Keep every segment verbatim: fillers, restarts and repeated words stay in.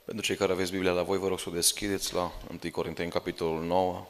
Pentru cei care aveți Biblia la voi, vă rog să o deschideți la întâi Corinteni, capitolul nouă.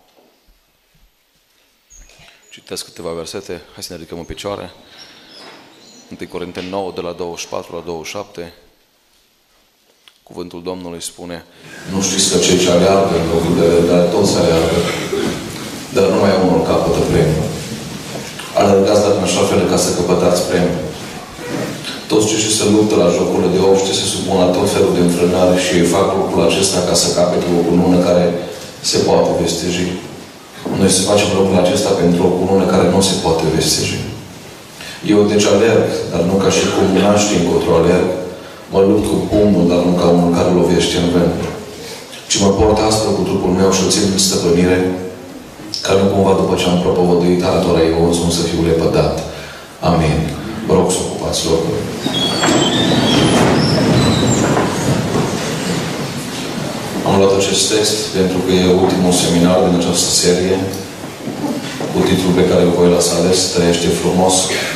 Citesc câteva versete. Hai să ne ridicăm în picioare. întâi Corinteni nouă, de la douăzeci și patru la douăzeci și șapte. Cuvântul Domnului spune: Nu știți că cei ce aleargă în locul de dar toți aleargă, dar numai unul capătă premiul. Alergați dar în așa fel ca să căpătați premiul. Toți cei ce se luptă la jocurile de obște se supun la tot felul de înfrânare și ei fac lucrul acesta ca să capete o cunună care se poate vesteji. Noi să facem lucrul acesta pentru o cunună care nu se poate vesteji. Eu deci alerg, dar nu ca și cum n-am ști încotro alerg. Mă lupt cu pumnul, dar nu ca unul care lovește în vânt. Ci mă port aspră cu trupul meu și o țin în stăpânire, ca nu cumva după ce am propovăduit altora eu însumi să fiu lepădat. Amin. Vă rog să ocupați locul. Am luat acest text pentru că e ultimul seminar din această serie, cu titlul pe care îl voi lăsa ales, Trăiește frumos.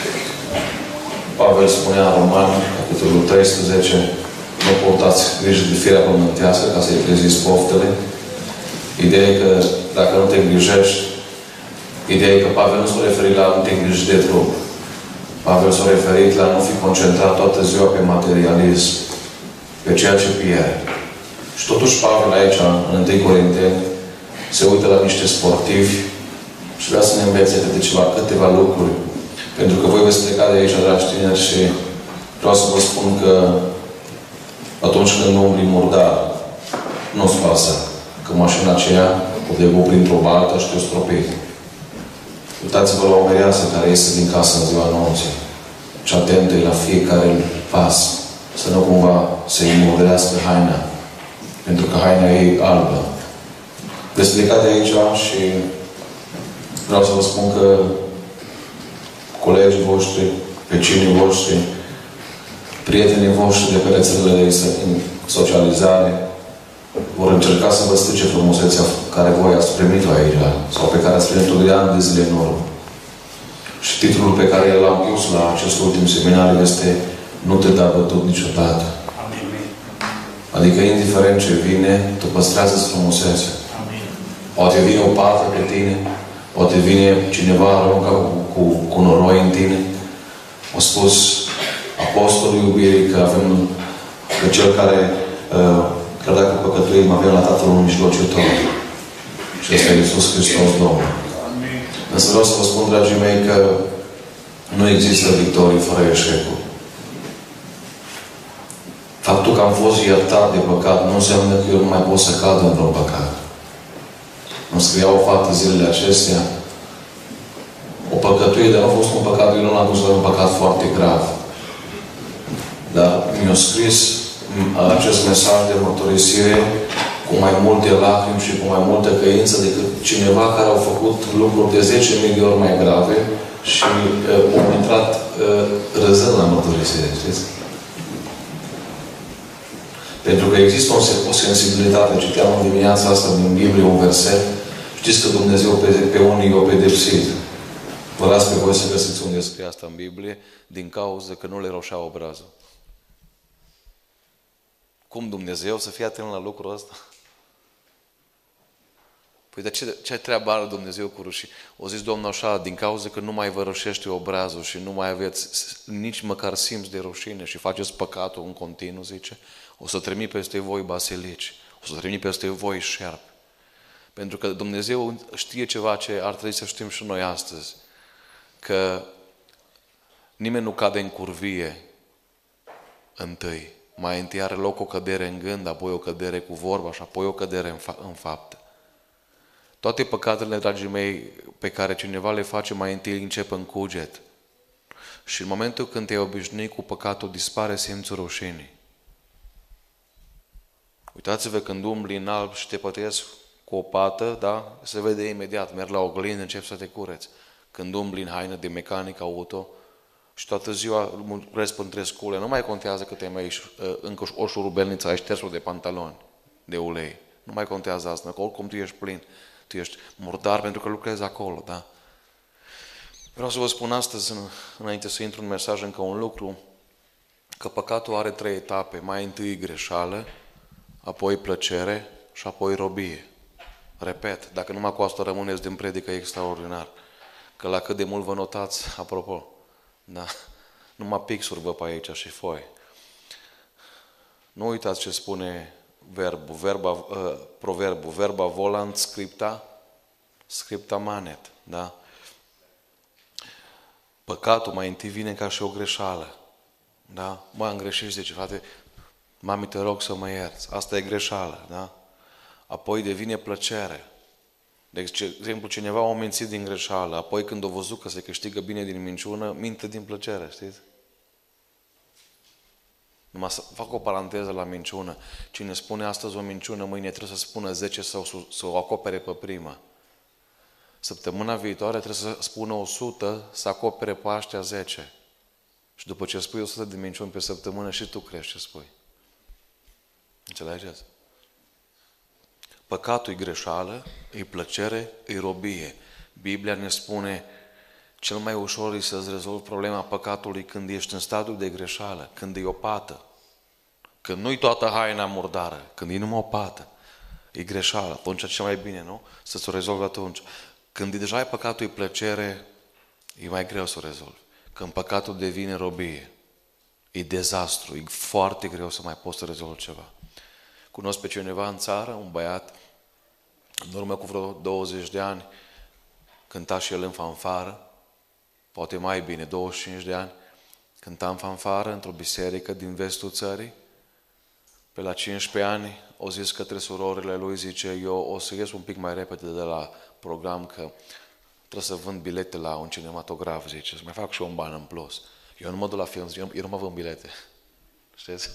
Pavel spunea în Romani, capitolul treisprezece, nu purtați grijă de firea pământească ca să-i treziți poftele. Ideea e că dacă nu te îngrijești, ideea e că Pavel nu s-a referit la nu te îngriji de trup. Pavel s-a referit la nu fi concentrat toată ziua pe materialism, pe ceea ce pierde. Și totuși Pavel aici, în întâi Corinteni, se uită la niște sportivi și vrea să ne învețe câte ceva, câteva lucruri. Pentru că voi veți pleca de aici, dragi tineri, și vreau să vă spun că atunci când umbli murdar, nu-ți pasă că mașina aceea o debu printr-o baltă și te-o stropi. Uitați-vă la o mereasă care iese din casă în ziua nopții și atentă la fiecare pas, să nu cumva să-i murdărească haina, pentru că haina ei albă. Veți pleca de aici și vreau să vă spun că colegii voștri, vecinii voștri, prietenii voștri de pe rețelele de socializare vor încerca să vă strice frumusețea care voi ați primit-o aici sau pe care ați primit-o de ani de zile în urmă. Și titlul pe care l-am pus la acest ultim seminar este Nu te da bătut niciodată. Amin. Adică indiferent ce vine, tu păstrează-ți frumusețea. Amin. Poate vine o pată pe tine, poate vine cineva aruncă cu, cu, cu noroi în tine. A spus Apostolul iubirii că avem că cel care uh, că dacă păcătuim avem la Tatăl un mijlocitor. Și ăsta e Iisus Hristos Domnul. Amin. Însă vreau să vă spun, dragii mei, că nu există victorii fără eșecul. Faptul că am fost iertat de păcat nu înseamnă că eu nu mai pot să cad în vreun păcat. Îmi scria o fată zilele acestea, o păcătuie, dar nu a fost un păcat, eu nu l-am dus la un păcat foarte grav. Dar mi-a scris acest mesaj de mărturisire cu mai multe lacrimi și cu mai multă căință decât cineva care au făcut lucruri de zece mii de ori mai grave și uh, au intrat uh, râzând la mărturisire, știți? Pentru că există o, o sensibilitate. Citeam în dimineața asta din Biblie un verset. Știți că Dumnezeu pe, pe unii i-a pedepsit. Vă las pe voi să găsiți unde scrie asta în Biblie, din cauza că nu le roșea obrazul. Cum Dumnezeu să fie atent la lucrul ăsta? Păi de ce, ce treabă are Dumnezeu cu rușii? O zis Domnul așa, din cauza că nu mai vă rășește obrazul și nu mai aveți nici măcar simț de rușine și faceți păcatul în continuu, zice, o să trimit peste voi basilici, o să trimit peste voi șerpi. Pentru că Dumnezeu știe ceva ce ar trebui să știm și noi astăzi, că nimeni nu cade în curvie întâi. Mai întâi are loc o cădere în gând, apoi o cădere cu vorba și apoi o cădere în, fa- în faptă. Toate păcatele, dragii mei, pe care cineva le face, mai întâi încep în cuget. Și în momentul când te-ai obișnuit cu păcatul, dispare simțul rușinii. Uitați-vă când umbli în alb și te pătezi cu o pată, da? Se vede imediat, mergi la oglindă, începi să te cureți. Când umbli în haină de mecanic auto și toată ziua crezi între scule, nu mai contează că te mai încă o șurubelniță, ai șters-o de pantaloni, de ulei. Nu mai contează asta, că oricum tu ești plin, tu ești murdar pentru că lucrezi acolo, da? Vreau să vă spun astăzi, înainte să intru în mesaj, încă un lucru, că păcatul are trei etape. Mai întâi greșeală, apoi plăcere și apoi robie. Repet, dacă numai cu asta rămâneți din predică, e extraordinar. Că la cât de mult vă notați, apropo, da, numai pixuri vă pe aici și foi. Nu uitați ce spune verbul, verba, uh, proverbul, verba volant scripta, scripta manet, da? Păcatul mai întâi vine ca și o greșeală, da? Mă, am greșit și zice, frate, mami, te rog să mă ierți, asta e greșeală, da? Apoi devine plăcere. De exemplu, cineva a mințit din greșeală, apoi când a văzut că se câștigă bine din minciună, minte din plăcere, știți? Numai să fac o paranteză la minciună. Cine spune astăzi o minciună, mâine trebuie să spună zece sau să o acopere pe prima. Săptămâna viitoare trebuie să spună o sută să acopere pe aștia zece. Și după ce spui o sută de minciuni pe săptămână, și tu crești ce spui. Înțelegeți? Păcatul e greșeală, e plăcere, e robie. Biblia ne spune cel mai ușor e să-ți rezolvi problema păcatului când ești în stadiul de greșeală, când e o pată. Când nu-i toată haina murdară, când e numai o pată, e greșeală. Atunci ce mai bine, nu? Să-ți o rezolvi atunci. Când deja ai păcatul, e plăcere, e mai greu să o rezolvi. Când păcatul devine robie, e dezastru, e foarte greu să mai poți să rezolvi ceva. Cunosc pe cineva în țară, un băiat, în urmă cu vreo douăzeci de ani, cânta și el în fanfară, poate mai bine, douăzeci și cinci de ani, cânta în fanfară într-o biserică din vestul țării. Pe la cincisprezece ani au zis către surorile lui, zice, eu o să ies un pic mai repede de la program, că trebuie să vând bilete la un cinematograf, zice, să mai fac și un ban în plus. Eu nu mă duc la film, zice, eu nu mă vând bilete. Știți?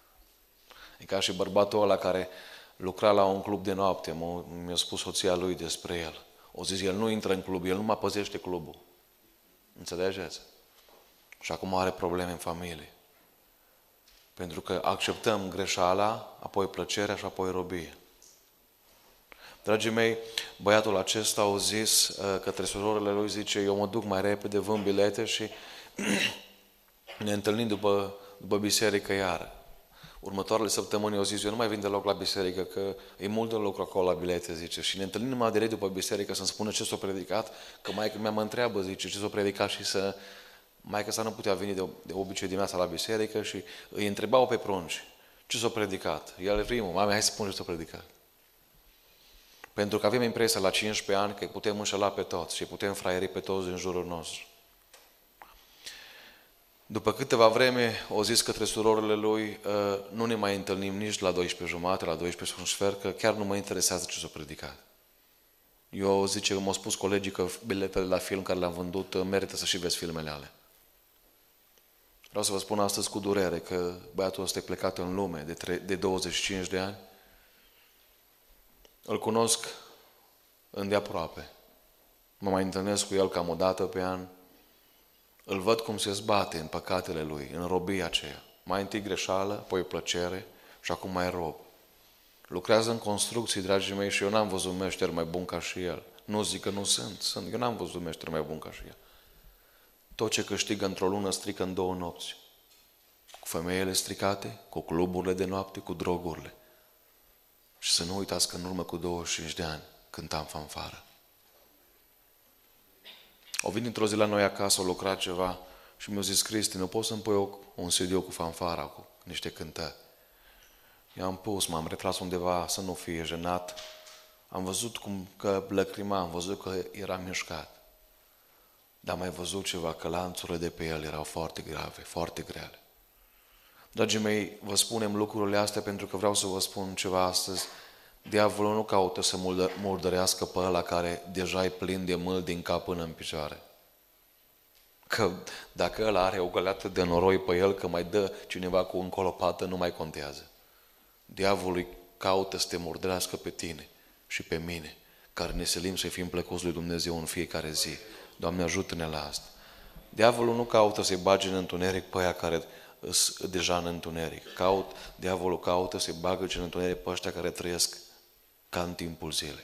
E ca și bărbatul ăla care lucra la un club de noapte, mi-a spus soția lui despre el. O zis, el nu intră în club, el nu mai păzește clubul. Înțelegeți? Și acum are probleme în familie. Pentru că acceptăm greșeala, apoi plăcerea și apoi robie. Dragii mei, băiatul acesta a zis către surorile lui, zice, eu mă duc mai repede, vând bilete și ne întâlnim după, după biserică iară. Următoarele săptămâni au zis, eu nu mai vin deloc la biserică, că e mult de lucru acolo la bilete, zice. Și ne întâlnim numai direct după biserică să-mi spună ce s-a predicat, că maică mea mă întreabă, zice, ce s-a predicat și să... Maică sa nu putea veni de, de obicei dimineața la biserică și îi întrebau pe prunci, ce s-a predicat? El primul, mame, hai să spune ce s-a predicat. Pentru că avem impresia la cincisprezece ani că putem înșela pe toți și putem fraieri pe toți din jurul nostru. După câteva vreme, au zis către surorile lui, nu ne mai întâlnim nici la douăsprezece jumate, la douăsprezece și un sfert, că chiar nu mă interesează ce s-a predicat. Eu zice că m-au spus colegii că biletele la film care le-am vândut, merită să și vezi filmele alea. Vreau să vă spun astăzi cu durere că băiatul ăsta e plecat în lume de, tre- de douăzeci și cinci de ani. Îl cunosc îndeaproape. Mă mai întâlnesc cu el cam o dată pe an. Îl văd cum se zbate în păcatele lui, în robia aceea. Mai întâi greșeală, apoi plăcere și acum mai rob. Lucrează în construcții, dragii mei, și eu n-am văzut meșter mai bun ca și el. Nu zic că nu sunt, sunt. Eu n-am văzut meșter mai bun ca și el. Tot ce câștigă într-o lună strică în două nopți. Cu femeile stricate, cu cluburile de noapte, cu drogurile. Și să nu uitați că în urmă cu douăzeci și cinci de ani cântam fanfară. Au venit într-o zi la noi acasă, au lucrat ceva și mi-au zis, Cristi, nu poți să-mi pui un C D cu fanfara, cu niște cântări. I-am pus, m-am retras undeva să nu fie jenat. Am văzut cum că lăcrima, am văzut că era mișcat. Dar am mai văzut ceva, că lanțurile de pe el erau foarte grave, foarte grele. Dragii mei, vă spunem lucrurile astea pentru că vreau să vă spun ceva astăzi. Diavolul nu caută să murdărească pe ăla care deja e plin de mâl din cap până în picioare. Că dacă ăla are o găleată de noroi pe el, că mai dă cineva cu încolo pată, nu mai contează. Diavolul caută să te murdărească pe tine și pe mine, care ne silim să fim plăcuți lui Dumnezeu în fiecare zi. Doamne, ajută-ne la asta. Diavolul nu caută să-i bage în întuneric pe aia care sunt deja în întuneric. Caut, diavolul caută să-i bagă în întuneric pe ăștia care trăiesc ca în timpul zilei.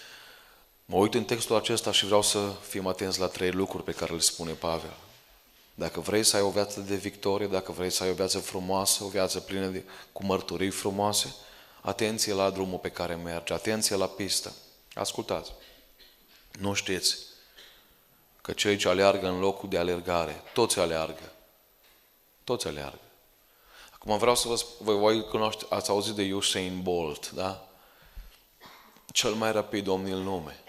Mă uit în textul acesta și vreau să fim atenți la trei lucruri pe care le spune Pavel. Dacă vrei să ai o viață de victorie, dacă vrei să ai o viață frumoasă, o viață plină de, cu mărturii frumoase, atenție la drumul pe care mergi, atenție la pistă. Ascultați, nu știți că cei ce aleargă în locul de alergare, toți aleargă. Toți aleargă. Acum vreau să vă spun, voi, voi cunoaște, ați auzit de Usain Bolt, da? Cel mai rapid om din lume.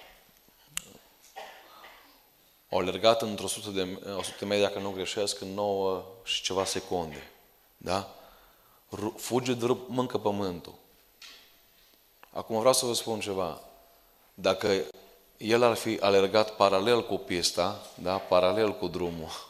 Au alergat într-o sută de, o sută de metri, dacă nu greșesc, în nouă și ceva secunde. Da? Fuge de râp, mâncă pământul. Acum vreau să vă spun ceva. Dacă el ar fi alergat paralel cu pista, da? Paralel cu drumul,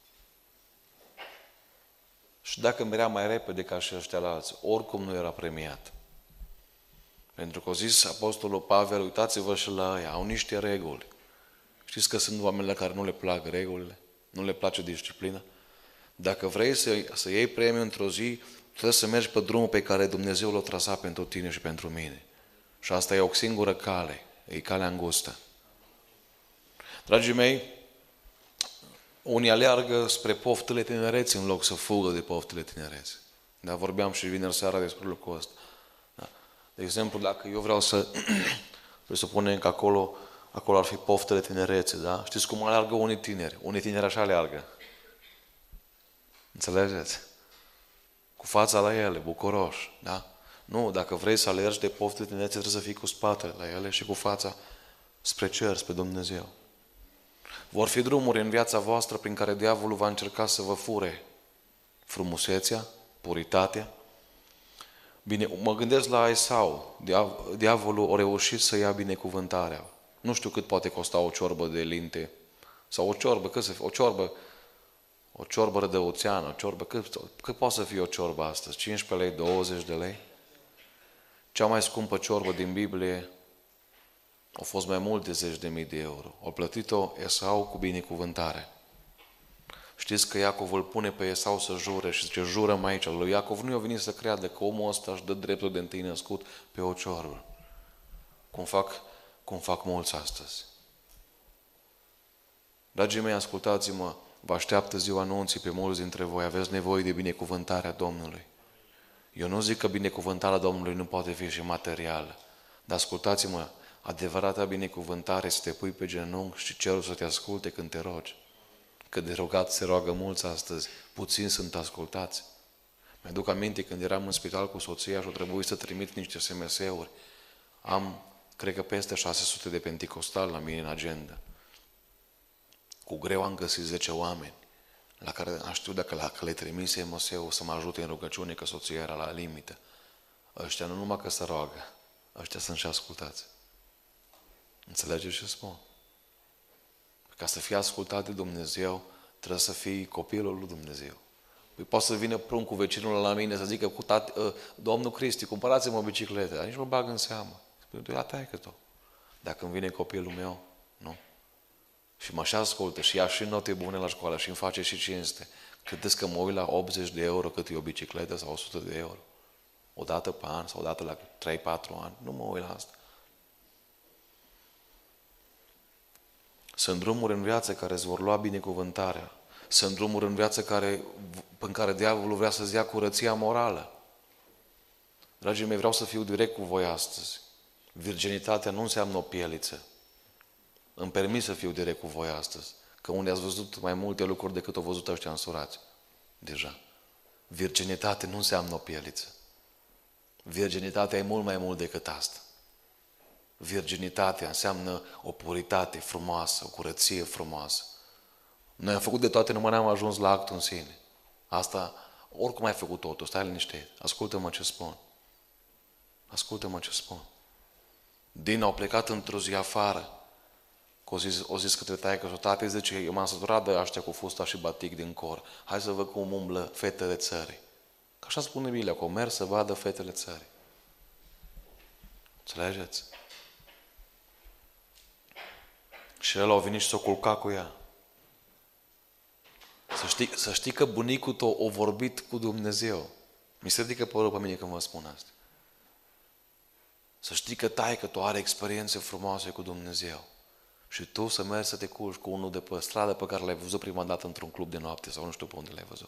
și dacă merea mai repede ca și ăștia la alții, oricum nu era premiat. Pentru că a zis Apostolul Pavel, uitați-vă și la ăia, au niște reguli. Știți că sunt oamenii care nu le plac regulile, nu le place disciplina? Dacă vrei să, să iei premiu într-o zi, trebuie să mergi pe drumul pe care Dumnezeu l-a trasat pentru tine și pentru mine. Și asta e o singură cale, e calea îngustă. Dragii mei, unii aleargă spre poftele tinereții în loc să fugă de poftele tinereții. Da, vorbeam și vineri seara despre lucrul ăsta. Da. De exemplu, dacă eu vreau să presupunem că acolo, acolo ar fi poftele tinereții, da? Știți cum aleargă unii tineri? Unii tineri așa aleargă. Înțelegeți? Cu fața la ele, bucuroși, da? Nu, dacă vrei să alergi de poftele tinereții, trebuie să fii cu spatele la ele și cu fața spre cer, spre Dumnezeu. Vor fi drumuri în viața voastră prin care diavolul va încerca să vă fure frumusețea, puritatea. Bine, mă gândesc la Esau. Diavolul a reușit să ia binecuvântarea. Nu știu cât poate costa o ciorbă de linte. Sau o ciorbă, cât să fie? O ciorbă, o ciorbă rădăuțeană, o ciorbă, cât, cât poate să fie o ciorbă astăzi? cincisprezece lei, douăzeci de lei? Cea mai scumpă ciorbă din Biblie au fost mai mult de zeci de mii de euro. Au plătit-o Esau cu binecuvântare. Știți că Iacov îl pune pe Esau să jure și zice, jură-mă aici. Lui Iacov nu i-a venit să creadă că omul ăsta își dă dreptul de întâi născut pe o ciorbă. Cum fac, cum fac mulți astăzi. Dragii mei, ascultați-mă, vă așteaptă ziua anunții pe mulți dintre voi, aveți nevoie de binecuvântarea Domnului. Eu nu zic că binecuvântarea Domnului nu poate fi și materială, dar ascultați-mă, adevărata binecuvântare să te pui pe genunchi și cerul să te asculte când te rogi. Că de rugat se roagă mulți astăzi, puțini sunt ascultați. Mi-aduc aminte când eram în spital cu soția și o trebuit să trimit niște S M S-uri. Am, cred că peste șase sute de penticostali la mine în agenda. Cu greu am găsit zece oameni la care am știut dacă la că le trimise S M S-ul să mă ajute în rugăciune, că soția era la limită. Ăștia nu numai că se roagă, ăștia sunt și ascultați. Înțelegeți ce spun? Ca să fii ascultat de Dumnezeu, trebuie să fii copilul lui Dumnezeu. Păi poate să vină pruncul vecinul la mine să zică, cu tate, Domnul Cristi, cumpărați-mă o bicicletă, dar nici nu bag în seamă. Spune, la taică tot. Dacă îmi vine copilul meu, nu. Și mă și ascultă și ia și note bune la școală și îmi face și cinste. Credeți că mă uit la optzeci de euro cât e o bicicletă sau o sută de euro? O dată pe an sau o dată la trei patru ani? Nu mă uit la asta. Sunt drumuri în viață care îți vor lua binecuvântarea. Sunt drumuri în viață care, în care diavolul vrea să-ți ia curăția morală. Dragii mei, vreau să fiu direct cu voi astăzi. Virginitatea nu înseamnă o pieliță. Îmi permis să fiu direct cu voi astăzi. Că unde ați văzut mai multe lucruri decât au văzut ăștia însurați. Deja. Virginitate nu înseamnă o pieliță. Virginitatea e mult mai mult decât asta. Virginitatea înseamnă o puritate frumoasă, o curăție frumoasă. Noi am făcut de toate, numai n-am ajuns la actul în sine. Asta, oricum ai făcut totul, stai liniștit. Ascultă-mă ce spun. Ascultă-mă ce spun. Din au plecat într-o zi afară. O zis, o zis către taică-și, tate, zice, eu m-am săturat de ăștia cu fusta și batic din cor. Hai să văd cum umblă fetele țării. Că așa spune Biblia, că o merg să vadă fetele țării. Înțelegeți? Și el a venit și s-a culcat cu ea. Să știi, să știi că bunicul tău a vorbit cu Dumnezeu. Mi se ridică părul pe mine când vă spun asta. Să știi că taică tu are experiențe frumoase cu Dumnezeu. și tu să mergi să te culci cu unul de pe stradă pe care l-ai văzut prima dată într-un club de noapte sau nu știu pe unde l-ai văzut.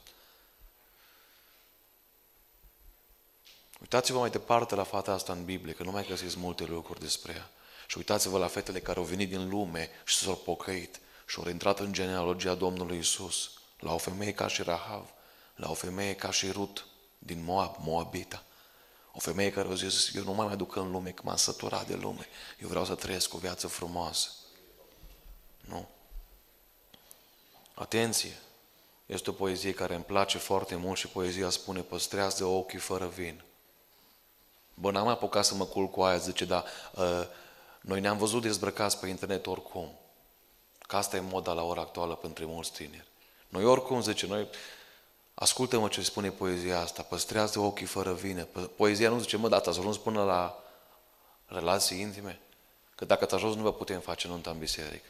Uitați-vă mai departe la fata asta în Biblie, că nu mai găsiți multe lucruri despre ea. Și uitați-vă la fetele care au venit din lume și s-au pocăit și au intrat în genealogia Domnului Isus. La o femeie ca și Rahav, la o femeie ca și Rut din Moab, Moabita. O femeie care a zis, eu nu mai mă duc în lume, că m-am săturat de lume. Eu vreau să trăiesc o viață frumoasă. Nu? Atenție! Este o poezie care îmi place foarte mult și poezia spune, păstrează ochii fără vin. Bă, n-am apucat să mă culc cu aia, zice, dar uh, noi ne-am văzut dezbrăcați pe internet oricum. Că asta e moda la ora actuală pentru mulți tineri. Noi oricum, zice, noi, ascultă-mă ce spune poezia asta, păstrează ochii fără vină. Poezia nu zice, mă, dar ați ajuns până la relații intime? Că dacă ați ajuns, nu vă putem face nunta în biserică.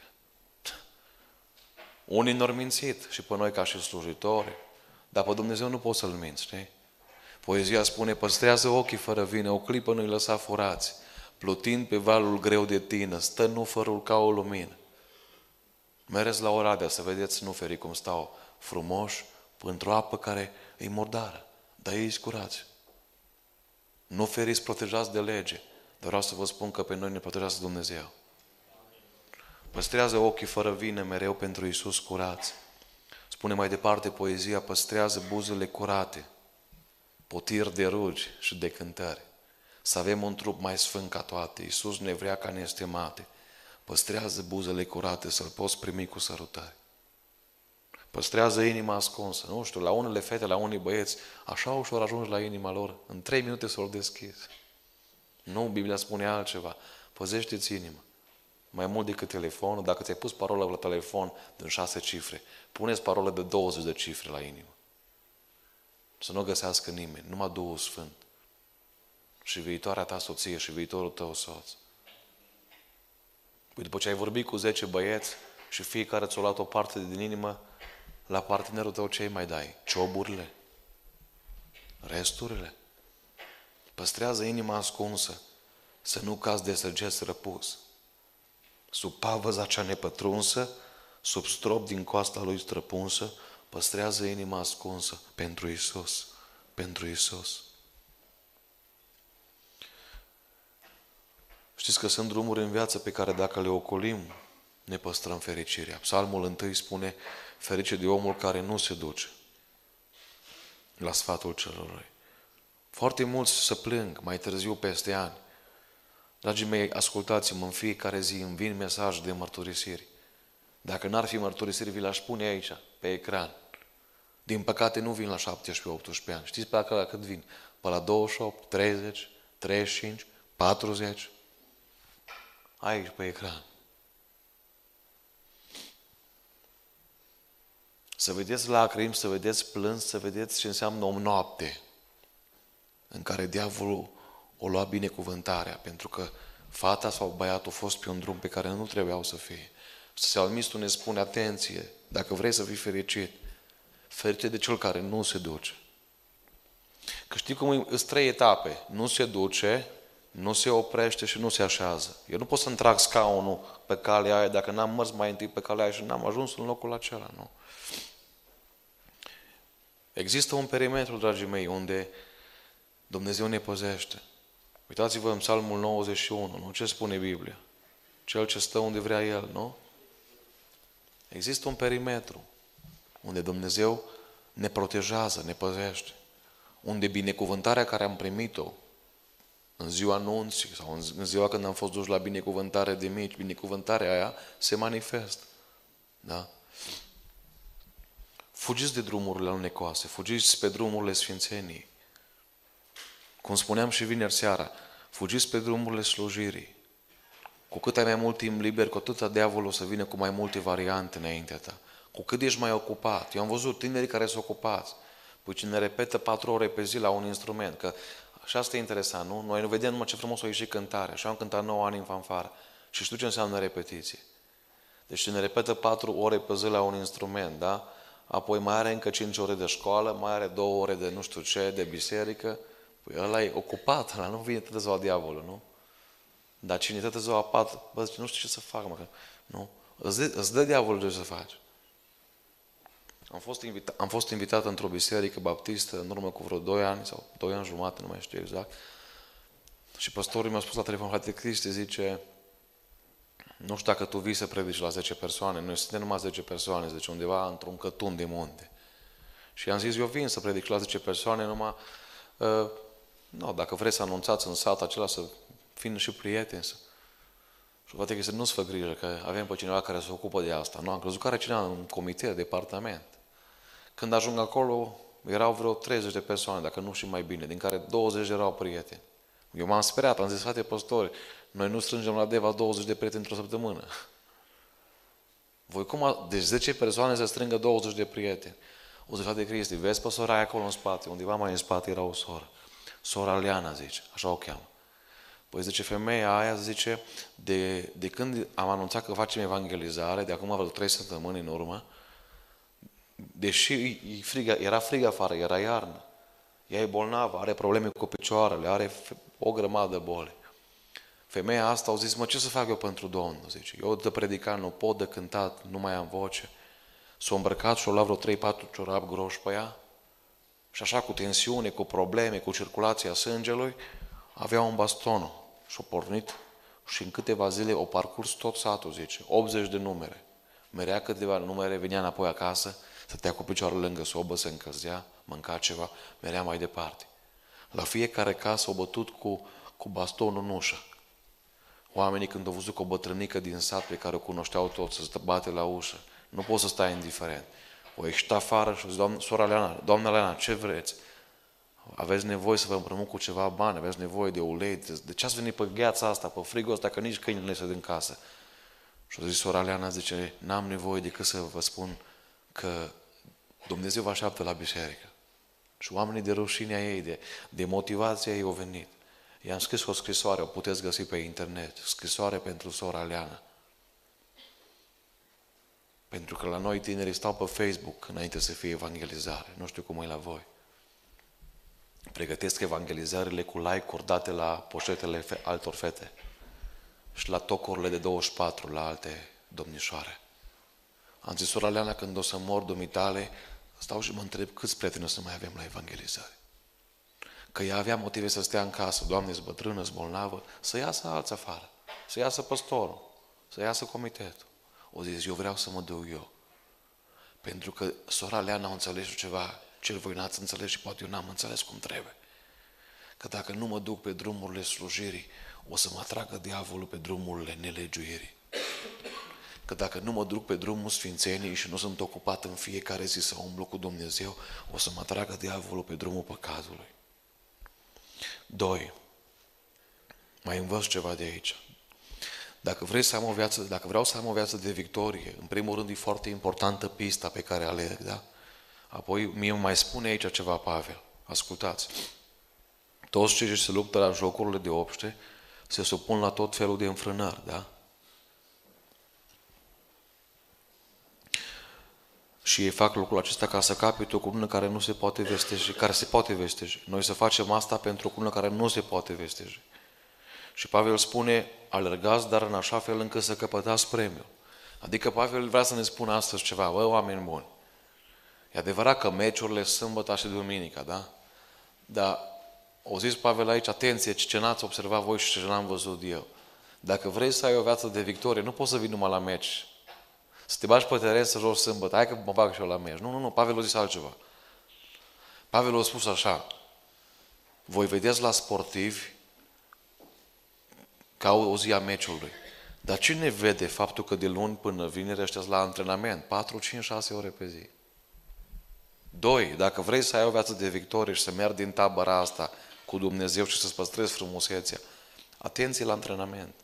Unii ne-au mințit și pe noi ca și slujitori, dar pe Dumnezeu nu poți să-L minți, știi? Poezia spune, păstrează ochii fără vină, o clipă nu-i lăsa furați, plutind pe valul greu de tină, stă nufărul ca o lumină. Mereți la Oradea să vedeți nuferii cum stau frumoși într-o apă care e murdară, dar ei curați. Nuferii sunt protejați de lege, dar vreau să vă spun că pe noi ne protejează Dumnezeu. Păstrează ochii fără vină mereu pentru Iisus curați. Spune mai departe poezia, păstrează buzele curate, potir de rugi și de cântări. Să avem un trup mai sfânt ca toate. Iisus ne vrea ca nestemate. Păstrează buzele curate să-L poți primi cu sărutări. Păstrează inima ascunsă. Nu știu, la unele fete, la unii băieți, așa ușor ajungi la inima lor. În trei minute s-o deschizi. Nu, Biblia spune altceva. Păzește-ți inima. Mai mult decât telefonul, dacă ți-ai pus parolă la telefon din șase cifre, puneți parolă de douăzeci de cifre la inimă. Să nu o găsească nimeni, numai Duhul Sfânt. Și viitoarea ta soție și viitorul tău soț. Păi după ce ai vorbit cu zece băieți și fiecare ți-a luat o parte din inimă, la partenerul tău ce îi mai dai? Cioburile? Resturile? Păstrează inima ascunsă, să nu cazi de săgeți răpus. Sub pavăza cea nepătrunsă, sub strop din coasta lui străpunsă, păstrează inima ascunsă pentru Iisus, pentru Iisus. Știți că sunt drumuri în viață pe care dacă le ocolim, ne păstrăm fericirea. Psalmul întâi spune, ferice de omul care nu se duce la sfatul celor răi. Foarte mulți se plâng mai târziu peste ani. Dragii mei, ascultați-mă, în fiecare zi îmi vin mesaje de mărturisiri. Dacă n-ar fi mărturisiri, vi le-aș pune aici, pe ecran. Din păcate nu vin la șaptesprezece optsprezece ani. Știți pe acela cât vin? Pe la douăzeci și opt, treizeci, treizeci și cinci, patruzeci. Aici pe ecran. Să vedeți lacrimi, să vedeți plâns, să vedeți ce înseamnă o noapte în care diavolul o lua binecuvântarea, pentru că fata sau băiatul a fost pe un drum pe care nu trebuiau să fie. Psalmistul ne spune, atenție, dacă vrei să fii fericit, ferice de cel care nu se duce. Că știi cum sunt trei etape. Nu se duce, nu se oprește și nu se așează. Eu nu pot să-mi trag scaunul pe calea aia dacă n-am mers mai întâi pe calea aia și n-am ajuns în locul acela, nu? Există un perimetru, dragii mei, unde Dumnezeu ne păzește. Uitați-vă în Psalmul nouăzeci și unu, nu? Ce spune Biblia? Cel ce stă unde vrea El, nu? Există un perimetru unde Dumnezeu ne protejează, ne păzește. Unde binecuvântarea care am primit-o în ziua anunții sau în ziua când am fost duși la binecuvântare de mici, binecuvântarea aia se manifestă. Da? Fugiți de drumurile alunecoase, fugiți pe drumurile sfințeniei. Cum spuneam și vineri seara, fugiți pe drumurile slujirii. Cu cât ai mai mult timp liber, cu atâta diavolul o să vină cu mai multe variante înaintea ta. Cu cât ești mai ocupat. Eu am văzut tineri care sunt ocupați. Păi cine repetă patru ore pe zi la un instrument, că și asta e interesant, nu? Noi nu vedem numai ce frumos o ieși cântarea. Și am cântat nouă ani în fanfară. Și știu ce înseamnă repetiție. Deci cine repetă patru ore pe zi la un instrument, da? Apoi mai are încă cinci ore de școală, mai are două ore de nu știu ce, de biserică. Păi ăla e ocupat, ăla nu vine toată ziua diavolul, nu? Dar cine toată ziua pat, bă, zice, nu știu ce să fac, mă, că Nu? Îți dă, îți dă diavolul ce să faci. Am fost, invita, am fost invitat într-o biserică baptistă în urmă cu vreo doi ani sau doi ani jumate, nu mai știu exact. Și păstorul mi-a spus la telefon, frate Cristi, zice, nu știu dacă tu vii să predici la zece persoane, noi suntem numai zece persoane, zice, undeva într-un cătun de munte. Și i-am zis, eu vin să predic la zece persoane, numai, uh, nu, dacă vreți să anunțați în sat acela să fim și prieteni. Să... Și frate Cristi, nu-ți fă grijă, că avem pe cineva care se ocupă de asta. Nu, am crezut că are cineva în comitet, de departament. Când ajung acolo, erau vreo treizeci de persoane, dacă nu și mai bine, din care douăzeci erau prieteni. Eu m-am speriat, am zis, frate păstori, noi nu strângem la Deva douăzeci de prieteni într-o săptămână. Voi cum, a... deci zece persoane se strângă douăzeci de prieteni. O zis, frate Cristi, vezi pe sora aia acolo în spate, undeva mai în spate era o soră. Sora Leana, zice, așa o cheamă. Păi zice, femeia aia, zice, de, de când am anunțat că facem evangelizare, de acum vreo trei săptămâni în urmă, deși e frig, era frig afară, era iarnă, ea e bolnavă, are probleme cu picioarele, are o grămadă de boli. Femeia asta au zis, mă, ce să fac eu pentru Domnul? Zice, eu de predicat nu pot, de cântat nu mai am voce. S-a îmbrăcat și-o luat vreo trei patru ciorapi groși pe ea și așa cu tensiune, cu probleme, cu circulația sângelui, avea un baston și-a pornit și în câteva zile o parcurs tot satul, zice, optzeci de numere. Merea câteva numere, venea înapoi acasă, stătea cu picioarele lângă sobă, se încălzea, mânca ceva, merea mai departe. La fiecare casă au bătut cu, cu bastonul în ușă. Oamenii când au văzut că o bătrânică din sat pe care o cunoșteau toți, să bate la ușă, nu poți să stai indiferent. O ieșit afară și o zis, doamna, sora Leana, doamna Leana, ce vreți? Aveți nevoie să vă împrămut cu ceva bani, aveți nevoie de ulei, de ce ați venit pe gheața asta, pe frigul ăsta, că nici câinile nu iese din casă? Și o zis sora Leana, zice, n-am nevoie decât să vă spun că Dumnezeu vă așteaptă la biserică. Și oamenii de rușinea ei, de, de motivația ei au venit. I-am scris o scrisoare, o puteți găsi pe internet, scrisoare pentru sora Leana. Pentru că la noi tinerii stau pe Facebook înainte să fie evangelizare. Nu știu cum e la voi. Pregătesc evangelizările cu like-uri date la poșetele altor fete și la tocurile de douăzeci și patru la alte domnișoare. Am zis, sora Leana, când o să mor dumitale, stau și mă întreb câți prieteni o să mai avem la evangelizare. Că ea avea motive să stea în casă, Doamne, sunt bătrână, sunt bolnavă, să iasă alți afară, să iasă păstorul, să iasă comitetul. O zis, eu vreau să mă duc eu. Pentru că sora Leana a înțeles ceva ce voi n-ați înțeles și poate eu n-am înțeles cum trebuie. Că dacă nu mă duc pe drumurile slujirii, o să mă atragă diavolul pe drumurile nelegiuirii. Că dacă nu mă duc pe drumul sfințeniei și nu sunt ocupat în fiecare zi să umblu cu Dumnezeu, o să mă atragă diavolul pe drumul păcatului. Doi. Mai învăț ceva de aici. Dacă vrei să am o viață, dacă vreau să am o viață de victorie, în primul rând e foarte importantă pista pe care alerg, da? Apoi mie mai spune aici ceva Pavel. Ascultați. Toți cei ce se luptă la jocurile de obște se supun la tot felul de înfrânări, da? Și ei fac lucrul acesta ca să capete o cunună care nu se poate vesteje, care se poate vesteje. Noi să facem asta pentru o cunună care nu se poate vesteje. Și Pavel spune, alergați, dar în așa fel încât să căpătați premiul. Adică Pavel vrea să ne spună astăzi ceva, bă, oameni buni. E adevărat că meciurile sâmbătă și duminica, da? Dar o zis Pavel aici, atenție, ce n-ați observat voi și ce n-am văzut eu. Dacă vrei să ai o viață de victorie, nu poți să vii numai la meci. Să te bagi pe teren să joci sâmbătă. Hai că mă bag și eu la meci. Nu, nu, nu, Pavel a zis altceva. Pavel a spus așa, voi vedeți la sportivi ca o zi a meciului. Dar cine vede faptul că de luni până vineri ăștia la antrenament? patru, cinci, șase ore pe zi. Doi, dacă vrei să ai o viață de victorie și să mergi din tabăra asta cu Dumnezeu și să-ți păstrezi frumusețea, atenție la antrenament.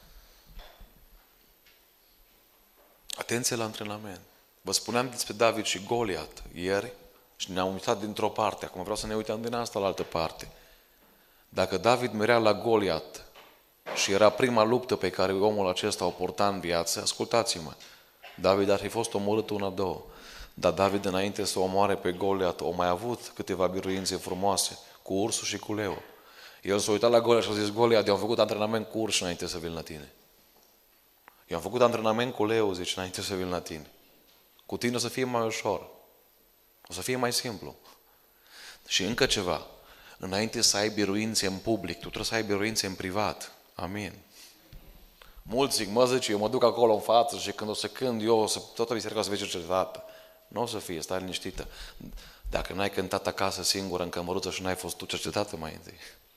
Atenție la antrenament. Vă spuneam despre David și Goliat ieri și ne-am uitat dintr-o parte. Acum vreau să ne uităm din asta la altă parte. Dacă David merea la Goliat și era prima luptă pe care omul acesta o purta în viață, ascultați-mă, David ar fi fost omorât una, două. Dar David, înainte să omoare pe Goliat, o mai avut câteva biruințe frumoase cu ursul și cu leu. El s-a uitat la Goliat și a zis, Goliat, eu am făcut antrenament cu urs înainte să vin la tine. Eu am făcut antrenament cu Leu, zice, înainte să vin la tine. Cu tine o să fie mai ușor. O să fie mai simplu. Și încă ceva. Înainte să ai biruințe în public, tu trebuie să ai biruințe în privat. Amin. Mulți zic, mă zice, eu mă duc acolo în față și când o să cânt eu, o să, toată biserica o să fie cercetată. Nu o să fie, stai liniștită. Dacă n-ai cântat acasă singură în cămăruță și n-ai fost tu cercetată mai întâi.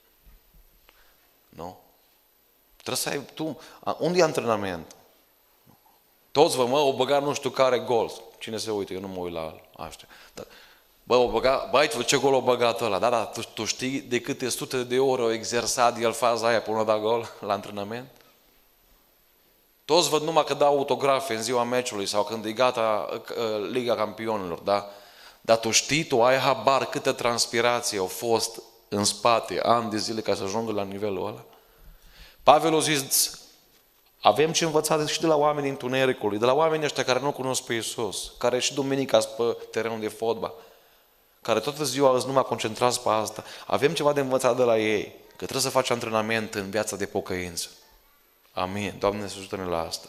Nu? Trebuie să ai tu... Unde e antrenament? Toți vă, mă, o băga nu știu care gol. Cine se uită? Eu nu mă uit la aștia. Bă, o băga, bă, aici, ce gol o băgat ăla? Da, da, tu, tu știi de câte sute de ore o exersat el faza aia până da gol la antrenament? Toți văd numai că dau autografe în ziua meciului sau când e gata uh, Liga Campionilor, da? Dar tu știi, tu ai habar câtă transpirație au fost în spate, ani de zile, ca să ajungă la nivelul ăla? Pavel a zis, avem ce învăța și de la oamenii întunericului, de la oamenii ăștia care nu cunosc pe Iisus, care și duminica sunt pe terenul de fotbal, care toată ziua îți numai concentrați pe asta. Avem ceva de învățat de la ei, că trebuie să faci antrenament în viața de pocăință. Amin. Doamne, să ajută-ne la asta.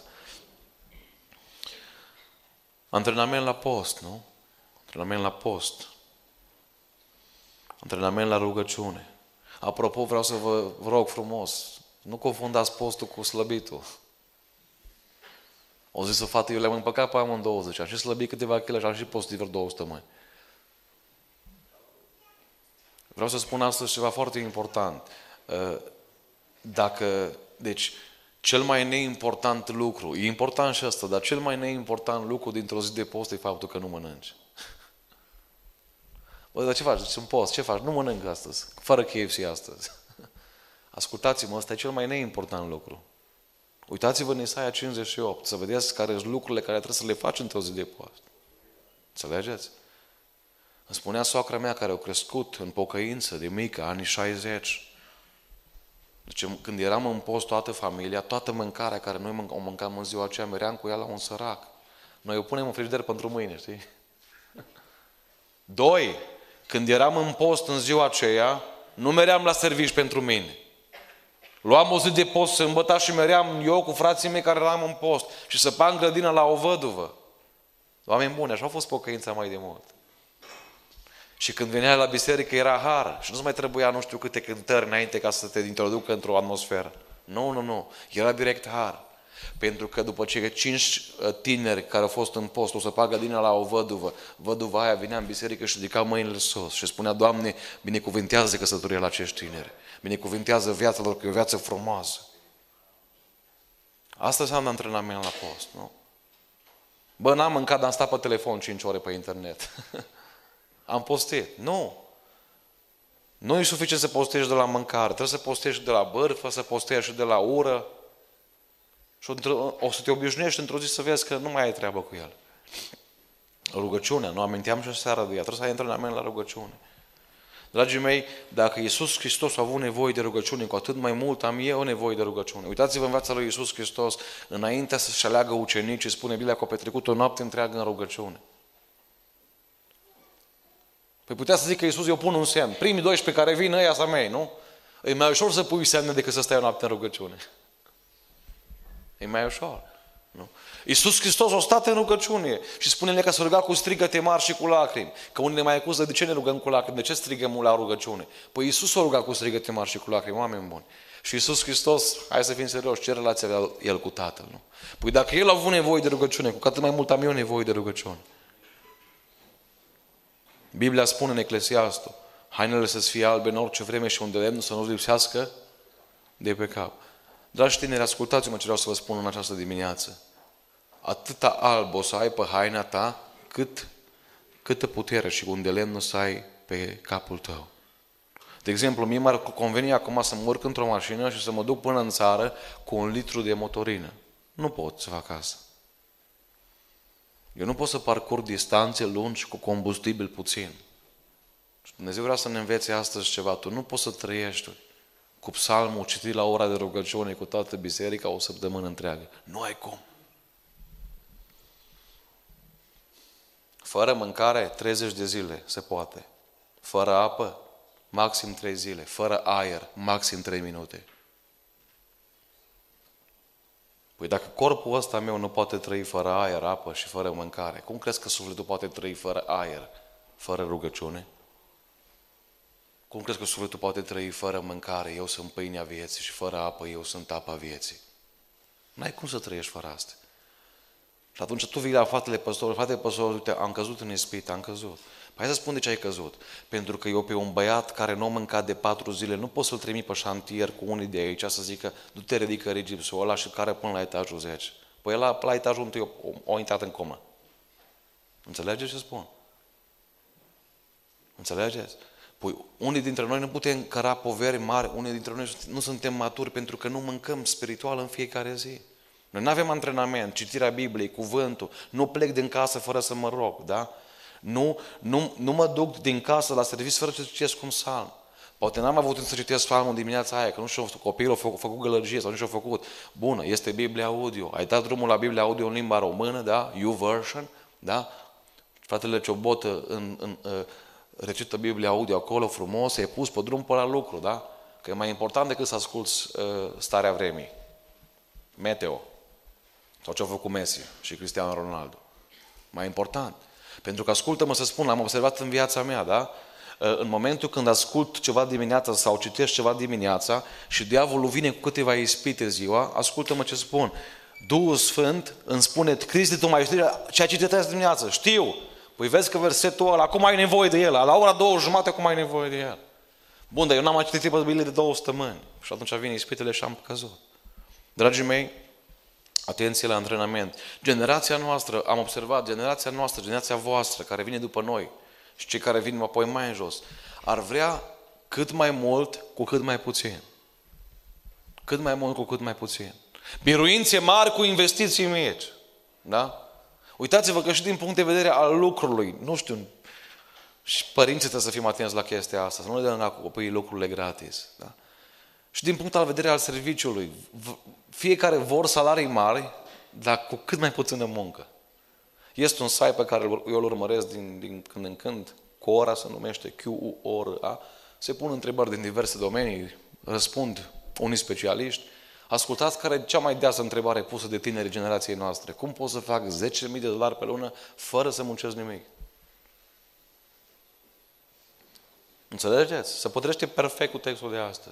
Antrenament la post, nu? Antrenament la post. Antrenament la rugăciune. Apropo, vreau să vă rog frumos, nu confundați postul cu slăbitul. O zis o fată, eu le-am împăcat pe amândouă, zice, am și slăbit câteva chile și am și postit vreo două săptămâni. Vreau să spun astăzi ceva foarte important. Dacă, deci, cel mai neimportant lucru, e important și asta, dar cel mai neimportant lucru dintr-o zi de post e faptul că nu mănânci. Bă, dar ce faci? Deci un post, ce faci? Nu mănânc astăzi, fără K F C astăzi. Ascultați-mă, ăsta e cel mai neimportant lucru. Uitați-vă în Isaia cincizeci și opt, să vedeți care sunt lucrurile care trebuie să le faci într-o zi de post. Înțelegeți? Îmi spunea soacra mea care a crescut în pocăință de mică, anii șaizeci. Deci când eram în post toată familia, toată mâncarea care noi o mâncam în ziua aceea, meream cu ea la un sărac. Noi o punem în frigider pentru mâine, știi? Doi, când eram în post în ziua aceea, nu meream la servici pentru mine. Luam o zi de post sâmbătă și meream eu cu frații mei care eram în post și săpam grădina la o văduvă. Oameni buni, așa a fost pocăința mai de mult. Și când venea la biserică era har și nu-ți mai trebuia nu știu câte cântări înainte ca să te introducă într-o atmosferă. Nu, nu, nu. Era direct har. Pentru că după ce cinci tineri care au fost în post o să pagă din la o văduvă, văduva aia venea în biserică și ridica mâinile sus și spunea, Doamne, binecuvintează căsătoria la acești tineri. Binecuvintează viața lor, că e o viață frumoasă. Asta înseamnă antrenament la post, nu? Bă, n-am mâncat, dar am stat pe telefon cinci ore pe internet. Am postit. Nu. Nu e suficient să postești de la mâncare. Trebuie să postești de la bârfă, să postești și de la ură. Și o să te obișnuiești într-o zi să vezi că nu mai ai treabă cu el. Rugăciunea, nu aminteam și seara de ea. Trebuie să ai antrenament la rugăciune. Dragii mei, dacă Iisus Hristos a avut nevoie de rugăciune, cu atât mai mult am eu nevoie de rugăciune. Uitați-vă în viața lui Iisus Hristos, înainte să-și aleagă ucenicii, spune Biblia că a petrecut o noapte întreagă în rugăciune. Păi putea să zic că Iisus, eu pun un semn. Primii doisprezece care vin, ăia să mei, nu? E mai ușor să pui semne decât să stai o noapte în rugăciune. E mai ușor. Nu? Iisus Hristos a stat în rugăciune și spune-ne că s-a rugat cu strigăte mari și cu lacrimi. Că unii ne mai acuză, de ce ne rugăm cu lacrimi? De ce strigăm la rugăciune? Păi Iisus s-a rugat cu strigăte mari și cu lacrimi, oameni buni. Și Iisus Hristos, hai să fim serioși, ce relație avea El cu Tatăl? Nu? Păi dacă El a avut nevoie de rugăciune, cu atât mai mult am eu nevoie de rugăciune. Biblia spune în Eclesiastul, hainele să-ți fie albe în orice vreme și unde lemnul să nu-ți lipsească de pe cap. Dragi tineri, ascultați-mă ce vreau să vă spun în această dimineață. Atâta alb o să ai pe haina ta, cât, câtă putere și unde lemnul să ai pe capul tău. De exemplu, mie m-ar conveni acum să mă urc într-o mașină și să mă duc până în țară cu un litru de motorină. Nu pot să fac asta. Eu nu pot să parcurg distanțe lungi cu combustibil puțin. Și Dumnezeu vrea să ne învețe astăzi ceva. Tu nu poți să trăiești cu psalmul citit la ora de rugăciune cu toată biserica o săptămână întreagă. Nu ai cum. Fără mâncare, treizeci de zile se poate. Fără apă, maxim trei zile. Fără aer, maxim trei minute. Păi dacă corpul ăsta meu nu poate trăi fără aer, apă și fără mâncare, cum crezi că sufletul poate trăi fără aer, fără rugăciune? Cum crezi că sufletul poate trăi fără mâncare, eu sunt pâinea vieții, și fără apă, eu sunt apa vieții? N-ai cum să trăiești fără asta. Și atunci tu vii la fratele păstor, fratele păstor, uite, am căzut în ispită, am căzut. Păi hai să spun de ce ai căzut. Pentru că eu pe un băiat care nu a mâncat de patru zile, nu pot să-l trimit pe șantier cu unii de aici să zică, du-te, ridică rigipsul ăla și care până la etajul zece. Păi el la, la etajul întâi a intrat în comă. Înțelegeți ce spun? Înțelegeți? Păi unii dintre noi nu putem căra poveri mari, unii dintre noi nu suntem maturi pentru că nu mâncăm spiritual în fiecare zi. Noi nu avem antrenament, citirea Bibliei, cuvântul, nu plec din casă fără să mă rog, da? Nu, nu, nu mă duc din casă la serviciu fără să citesc un psalm. Poate n-am avut să citesc psalmul dimineața aia, că nu știu, copilul a făcut, făcut gălărgie sau nu și-a făcut. Bună, este Biblia audio. Ai dat drumul la Biblia audio în limba română, da? YouVersion, da? Fratele Ciobotă în, în, în, recită Biblia audio acolo frumos, e pus pe drum pe la lucru, da? Că e mai important decât să asculți uh, starea vremii. Meteo. Sau ce a făcut Messi și Cristiano Ronaldo. Mai important. Pentru că ascultă-mă să spun, am observat în viața mea, da? În momentul când ascult ceva dimineața sau citesc ceva dimineața și diavolul vine cu câteva ispite ziua, ascultă-mă ce spun. Duhul Sfânt îmi spune, Cristi, tu mai știi ceea ce citești dimineața? Știu. Păi vezi că versetul ăla, acum ai nevoie de el, la ora două jumate acum ai nevoie de el. Bun, dar eu n-am mai citit Biblie de două săptămâni și atunci vine ispitele și am căzut. Dragii mei, atenție la antrenament. Generația noastră, am observat, generația noastră, generația voastră, care vine după noi și cei care vin apoi mai în jos, ar vrea cât mai mult cu cât mai puțin. Cât mai mult cu cât mai puțin. Biruințe mari cu investiții mici. Da? Uitați-vă că și din punct de vedere al lucrului, nu știu, și părinții trebuie să fim atenți la chestia asta, să nu le dăm la copiii lucrurile gratis. Da? Și din punct de vedere al serviciului, fiecare vor salarii mari, dar cu cât mai puțină muncă. Este un site pe care eu îl urmăresc din, din când în când, Quora se numește, Q U O R A, se pun întrebări din diverse domenii, răspund unii specialiști. Ascultați care e cea mai deasă întrebare pusă de tinerii generației noastre. Cum pot să fac zece mii de dolari pe lună fără să muncesc nimic? Înțelegeți? Se potrivește perfect cu textul de astăzi.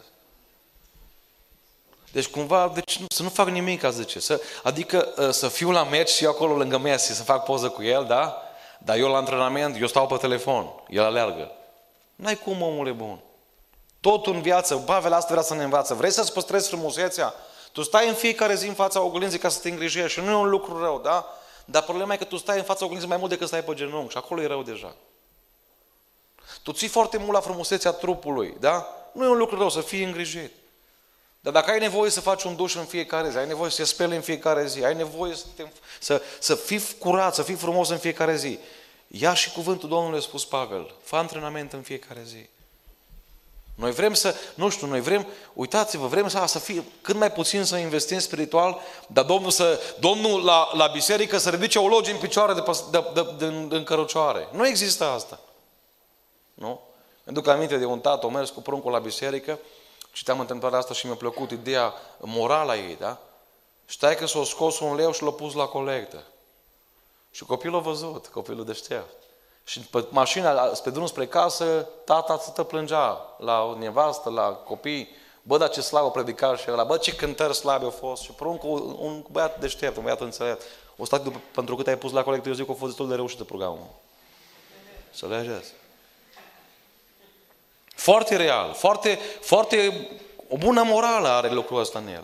Deci cumva, deci, să nu fac nimic, a zice. Să, adică să fiu la meci și eu acolo lângă Messi, să fac poză cu el, da? Dar eu la antrenament, eu stau pe telefon, el aleargă. N-ai cum, omule bun. Totul în viață, Pavel asta vrea să ne învață. Vrei să-ți păstrezi frumusețea? Tu stai în fiecare zi în fața oglinzii ca să te îngrijești și nu e un lucru rău, da? Dar problema e că tu stai în fața oglinzii mai mult decât stai pe genunchi și acolo e rău deja. Tu ții foarte mult la frumusețea trupului, da? Nu e un lucru rău să fii îngrijit. Dar dacă ai nevoie să faci un duș în fiecare zi, ai nevoie să te speli în fiecare zi, ai nevoie să, te, să, să fii curat, să fii frumos în fiecare zi, ia și cuvântul Domnului a spus Pavel, fă antrenament în fiecare zi. Noi vrem să, nu știu, noi vrem, uitați-vă, vrem să, să fie cât mai puțin să investim spiritual, dar Domnul, să, Domnul la, la biserică să ridice o logie în picioare de, de, de, de, de încărăcioare. Nu există asta. Nu? Îmi duc aminte de un tată, o mers cu pruncul la biserică, citeam întâmplarea asta și mi-a plăcut ideea morală a ei, da? Ștai că s-a scos un leu și l-a pus la colectă. Și copilul a văzut, copilul deștept. Și pe mașina, pe drum spre casă, tata stătă plângea la nevastă, la copii. Bă, dar ce slab o predicat și ăla, bă, ce cântări slabe au fost. Și pruncul, un băiat deștept, un băiat înțelept. O stat după, pentru cât ai pus la colectă, eu zic că a fost destul de reușită programul. Să legeți. Foarte real, foarte, foarte, o bună morală are lucrul ăsta în el.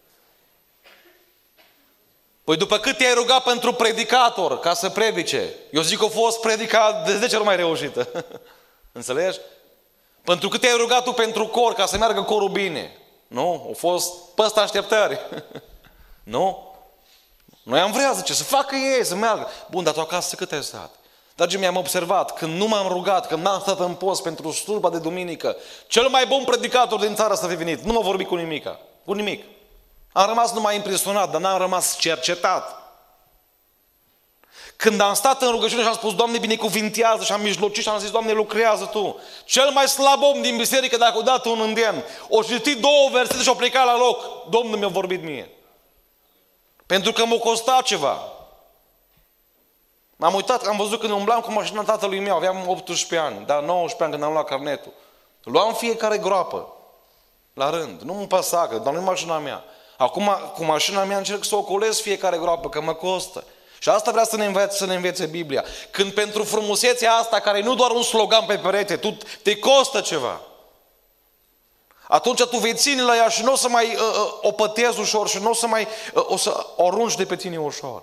Păi după cât te-ai rugat pentru predicator ca să predice, eu zic că a fost predicat de zece ori mai reușită. Înțelegi? Pentru cât te-ai rugat tu pentru cor ca să meargă corul bine. Nu? A fost păsta așteptări. Nu? Noi am vrea, zice, să facă ei, să meargă. Bun, dar tu acasă cât ai stat? Dragii mei, am observat, când nu m-am rugat, când n-am stat în post pentru slujba de duminică, cel mai bun predicator din țară să fi venit. Nu m-a vorbit cu nimica. Cu nimic. Am rămas numai impresionat, dar n-am rămas cercetat. Când am stat în rugăciune și am spus, Doamne, binecuvintează și am mijlocit și am zis, Doamne, lucrează Tu. Cel mai slab om din biserică, dacă o dat un îndemn, o citit două versete și o plecat la loc, Domnul mi-a vorbit mie. Pentru că m-a costat ceva. M-am uitat, am văzut când umblam cu mașina tatălui meu, aveam optsprezece ani, dar nouăsprezece ani când am luat carnetul. Luam fiecare groapă, la rând. Nu-mi păsa, că dar nu-i mașina mea. Acum, cu mașina mea încerc să ocolesc fiecare groapă, că mă costă. Și asta vrea să ne învețe, să ne învețe Biblia. Când pentru frumusețea asta, care e nu doar un slogan pe perete, tu te costă ceva. Atunci tu vei ține la ea și nu o să mai uh, uh, o pătezi ușor și nu o să mai uh, o să o arunci de pe tine ușor.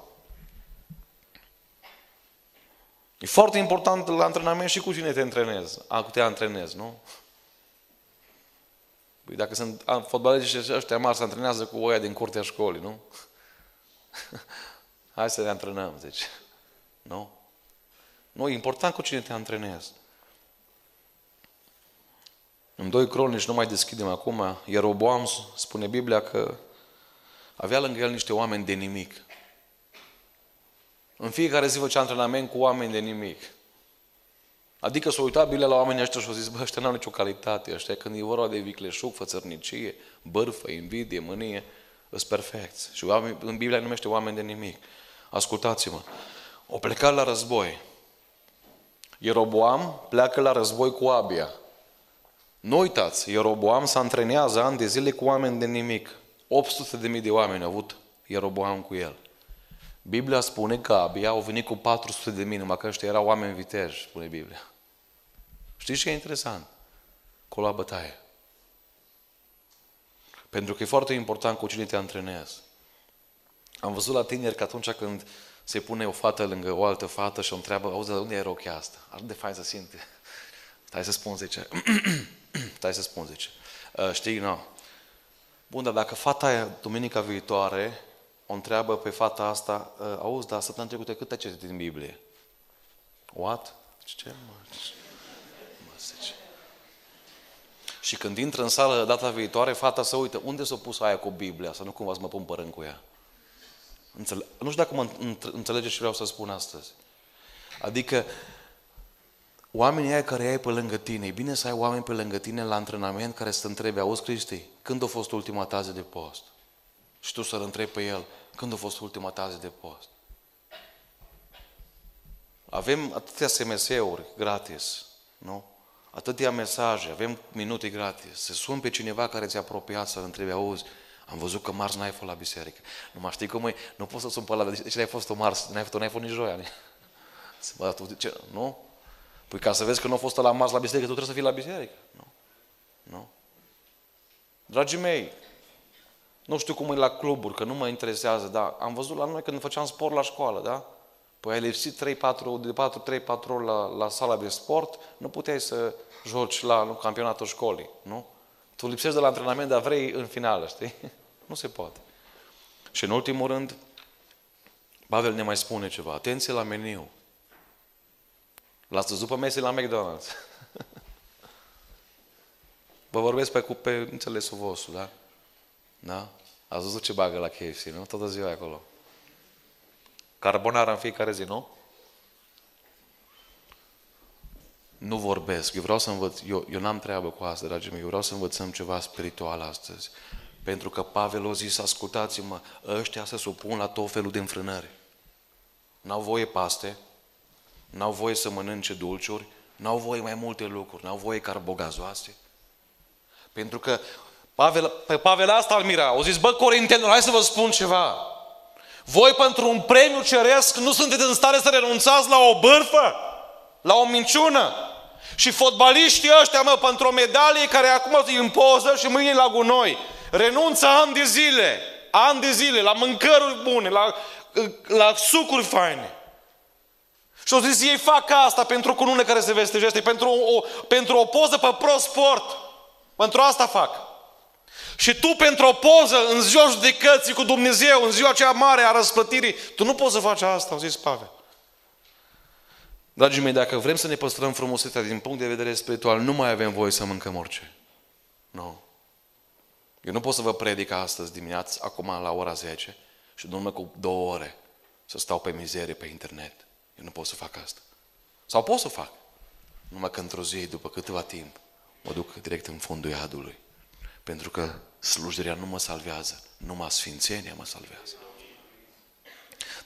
E foarte important la antrenament și cu cine te antrenezi. A, cu te antrenezi, nu? Păi dacă sunt fotbaliști și ăștia mari se antrenează cu oia din curtea școlii, nu? Hai să ne antrenăm, zice. Nu? Nu, e important cu cine te antrenezi. În doi Cronici, nu mai deschidem acum, Ieroboam, spune Biblia că avea lângă el niște oameni de nimic. În fiecare zi făcea antrenament cu oameni de nimic. Adică s-a uitat Biblia la oamenii ăștia și a zis, bă, ăștia n-au nicio calitate, ăștia când e vorba de vicleșug, fățărnicie, bârfă, invidie, mânie, îs perfecți. Și oameni, în Biblia numește oameni de nimic. Ascultați-mă, o plecat la război. Ieroboam pleacă la război cu Abia. Nu uitați, Ieroboam se antrenează ani de zile cu oameni de nimic. opt sute de mii de oameni au avut Ieroboam cu el. Biblia spune că Abia au venit cu patru sute de mii, numai că ăștia erau oameni viteji, spune Biblia. Știți ce e interesant? Cu la bătaie. Pentru că e foarte important cu cine te antrenezi. Am văzut la tineri că atunci când se pune o fată lângă o altă fată și o întreabă, auzi, de unde e rochia asta? Ar de fain să simte. Stai să spun, zice. Stai să spun, zice. Uh, știi, nu. Bun, dar dacă fata aia, duminica viitoare, o întreabă pe fata asta, uh, auzi, dar săptămâna trecută cât ai citit din Biblie? What? Ce? Mă, mă zice. Și când intră în sală data viitoare, fata se uită, unde s-a pus aia cu Biblia? Să nu cumva să mă pun părând cu ea. Înțele... Nu știu dacă mă înțelegeți ce vreau să spun astăzi. Adică, oamenii aia care ai pe lângă tine, e bine să ai oameni pe lângă tine la antrenament care să te întrebe, auzi Cristi, când a fost ultima ta zi de post? Și tu să-l întrebi pe el, când a fost ultima ta zi de post? Avem atâtea S M S-uri gratis, nu? Atâtea mesaje, avem minute gratis. Se sun pe cineva care ți-a apropiat să-l întrebi, auzi, am văzut că marți n-ai fost la biserică. Nu mai știi cum e? Nu poți să sun pe ăla, de ce n-ai fost o marți? N-ai fost, n-ai fost nici joia. Bă, tu, ce? Nu? Păi ca să vezi că nu a fost la marți la biserică, tu trebuie să fii la biserică. Nu? Nu? Dragii mei, nu știu cum e la cluburi, că nu mă interesează, dar am văzut la noi când făceam sport la școală, da? Păi ai lipsit trei patru, de patru trei patru ori la, la sala de sport, nu puteai să joci la nu, campionatul școlii, nu? Tu lipsești de la antrenament, dar vrei în finală, știi? Nu se poate. Și în ultimul rând, Pavel ne mai spune ceva. Atenție la meniu. L-ați văzut pe Messi la McDonald's. Vă vorbesc pe, pe înțelesul vostru, da? Da? Ați văzut ce bagă la K F C, nu? Toată ziua acolo. Carbonara în fiecare zi, nu? Nu vorbesc. Eu vreau să învăț. Eu, eu n-am treabă cu asta, dragii mei. Eu vreau să învățăm ceva spiritual astăzi. Pentru că Pavel a zis, ascultați-mă, ăștia se supun la tot felul de înfrânări. N-au voie paste, n-au voie să mănânce dulciuri, n-au voie mai multe lucruri, n-au voie carbogazoase. Pentru că Pavel, pe Pavel asta îl mira. Au zis, bă, corintenilor, hai să vă spun ceva. Voi pentru un premiu ceresc nu sunteți în stare să renunțați la o bârfă, la o minciună. Și fotbaliștii ăștia, mă, pentru o medalie care acum e în poză și mâine la gunoi, renunță ani de zile, ani de zile, la mâncăruri bune, la, la sucuri faine. Și au zis, ei fac asta pentru o cunună care se vestejește, pentru o, pentru o poză pe ProSport. Pentru asta fac. Și tu pentru o poză în ziua judecății cu Dumnezeu, în ziua cea mare a răsplătirii, tu nu poți să faci asta, au zis Pavel. Dragii mei, dacă vrem să ne păstrăm frumusețea din punct de vedere spiritual, nu mai avem voie să mâncăm orice. Nu. Eu nu pot să vă predic astăzi dimineață, acum la ora zece, și în urmă cu două ore să stau pe mizerie pe internet. Eu nu pot să fac asta. Sau pot să fac. Numai că într-o zi, după câteva timp, mă duc direct în fundul iadului. Pentru că slujirea nu mă salvează, numai sfințenia mă salvează.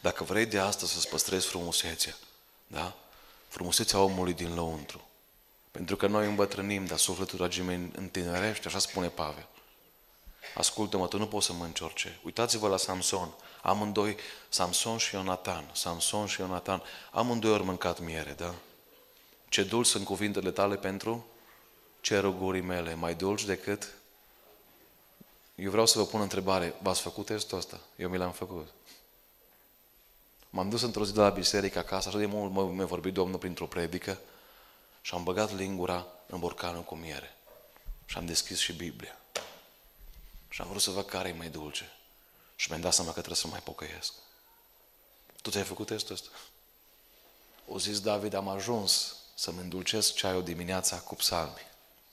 Dacă vrei de astăzi să-ți păstrezi frumusețea, da? Frumusețea omului din lăuntru. Pentru că noi îmbătrânim, dar sufletul, dragii mei, întinerește, așa spune Pavel. Ascultă-mă, tu nu poți să mănânci orice. Uitați-vă la Samson. Amândoi, Samson și Ionatan, Samson și Ionatan, amândoi au mâncat miere, da? Ce dulci sunt cuvintele tale pentru cerul gurii mele, mai dulci decât... Eu vreau să vă pun întrebare, v-ați făcut testul ăsta? Eu mi l-am făcut. M-am dus într-o zi de la biserică acasă, așa de mult mi-a vorbit Domnul printr-o predică și am băgat lingura în borcanul cu miere. Și am deschis și Biblia. Și am vrut să văd care e mai dulce. Și mi-am dat seama că trebuie să mai pocăiesc. Tu ți-ai făcut testul ăsta? O zis David, am ajuns să-mi îndulcesc ceaiul dimineața cu psalmi.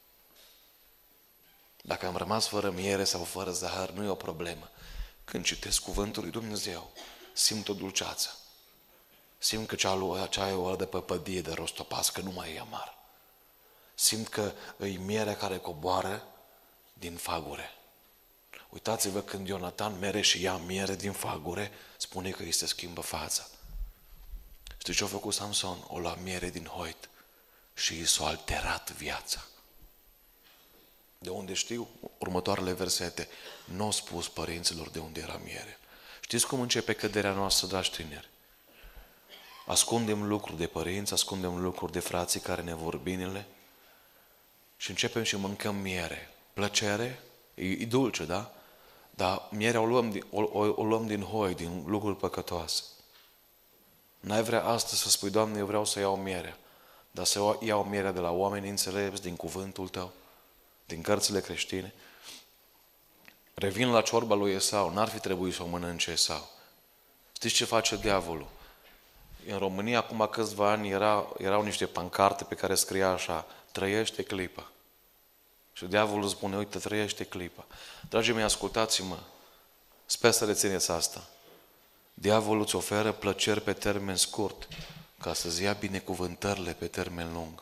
Dacă am rămas fără miere sau fără zahăr, nu e o problemă. Când citesc cuvântul lui Dumnezeu, simt o dulceață. Simt că ceaiul ăla de păpădie, de rostopas, că nu mai e amar. Simt că e mierea care coboară din fagure. Uitați-vă când Ionatan mere și ia miere din fagure, spune că îi se schimbă fața. Știi ce a făcut Samson? O lua miere din hoit și i s-a alterat viața. De unde știu? Următoarele versete. Nu au spus părinților de unde era miere. Știți cum începe căderea noastră, dragi tineri? Ascundem lucruri de părinți, ascundem lucruri de frații care ne vor binele și începem și mâncăm miere. Plăcere, e, e dulce, da? Dar mierea o luăm, din, o, o, o luăm din hoi, din lucruri păcătoase. N-ai vrea astăzi să spui, Doamne, eu vreau să iau mierea, dar să iau mierea de la oameni înțelepți, din cuvântul Tău, din cărțile creștine. Revin la ciorba lui Esau, n-ar fi trebuit să o mănânce Esau. Știți ce face diavolul? În România, acum câțiva ani, era, erau niște pancarte pe care scria așa, trăiește clipa. Și diavolul spune, uite, trăiește clipa. Dragii mei, ascultați-mă, sper să rețineți asta. Diavolul îți oferă plăceri pe termen scurt, ca să-ți ia binecuvântările pe termen lung.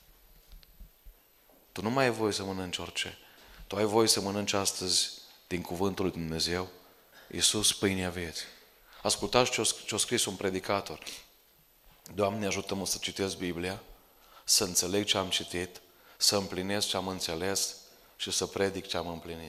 Tu nu mai ai voie să mănânci orice. Tu ai voie să mănânci astăzi din cuvântul lui Dumnezeu, Iisus, pâinea vieții. Ascultați ce a scris un predicator. Doamne, ajută-mă să citesc Biblia, să înțeleg ce am citit, să împlinesc ce am înțeles și să predic ce am împlinit.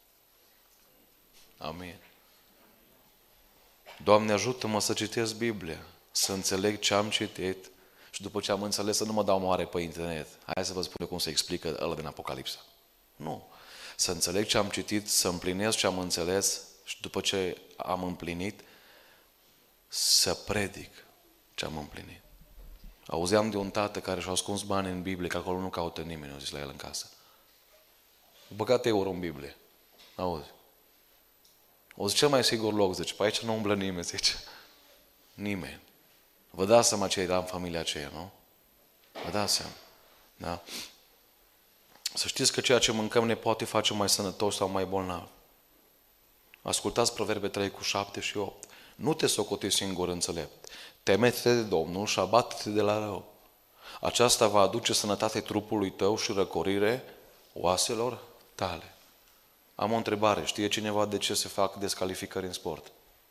Amin. Doamne, ajută-mă să citesc Biblia, să înțeleg ce am citit și după ce am înțeles să nu mă dau mare pe internet. Hai să vă spun cum se explică ăla din Apocalipsa. Nu. Să înțeleg ce am citit, să împlinesc ce am înțeles și după ce am împlinit, să predic ce am împlinit. Auzeam de un tată care și-a ascuns bani în Biblie, că acolo nu caută nimeni, au zis la el în casă. A băgat euro în Biblie. Auzi. O zice, cel mai sigur loc, zice, pe aici nu umblă nimeni, zice. Nimeni. Vă dați seama ce era în familia aceea, nu? Vă dați seama. Da? Să știți că ceea ce mâncăm ne poate face mai sănătoși sau mai bolnavi. Ascultați Proverbe trei cu șapte și opt. Nu te socoti singur înțelept. Teme-te de Domnul și abate-te de la rău. Aceasta va aduce sănătate trupului tău și răcorire oaselor tale. Am o întrebare. Știe cineva de ce se fac descalificări în sport?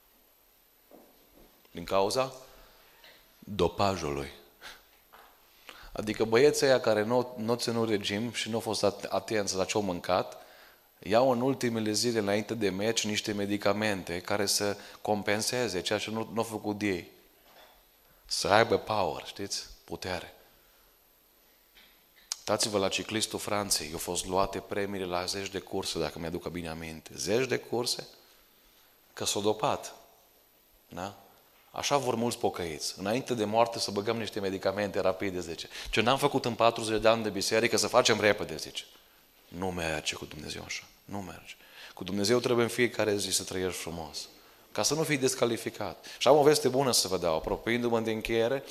Din cauza dopajului. Adică băieții ăia care nu, nu ținut regim și nu au fost atenți la ce au mâncat, iau în ultimele zile înainte de meci niște medicamente care să compenseze ceea ce nu, nu au făcut ei. Să aibă power, știți? Putere. Uitați-vă la ciclistul Franței. Au fost luate premiile la zeci de curse, dacă mi-aduc bine aminte. Zeci de curse? Că s-au dopat. Da? Așa vor mulți pocăiți. Înainte de moarte să băgăm niște medicamente rapide, zice. Ce n-am făcut în patruzeci de ani de biserică, să facem repede, zice. Nu merge cu Dumnezeu așa. Nu merge. Cu Dumnezeu trebuie în fiecare zi să trăiești frumos. Ca să nu fii descalificat. Și am o veste bună să vă dau. Apropiindu-mă de încheiere,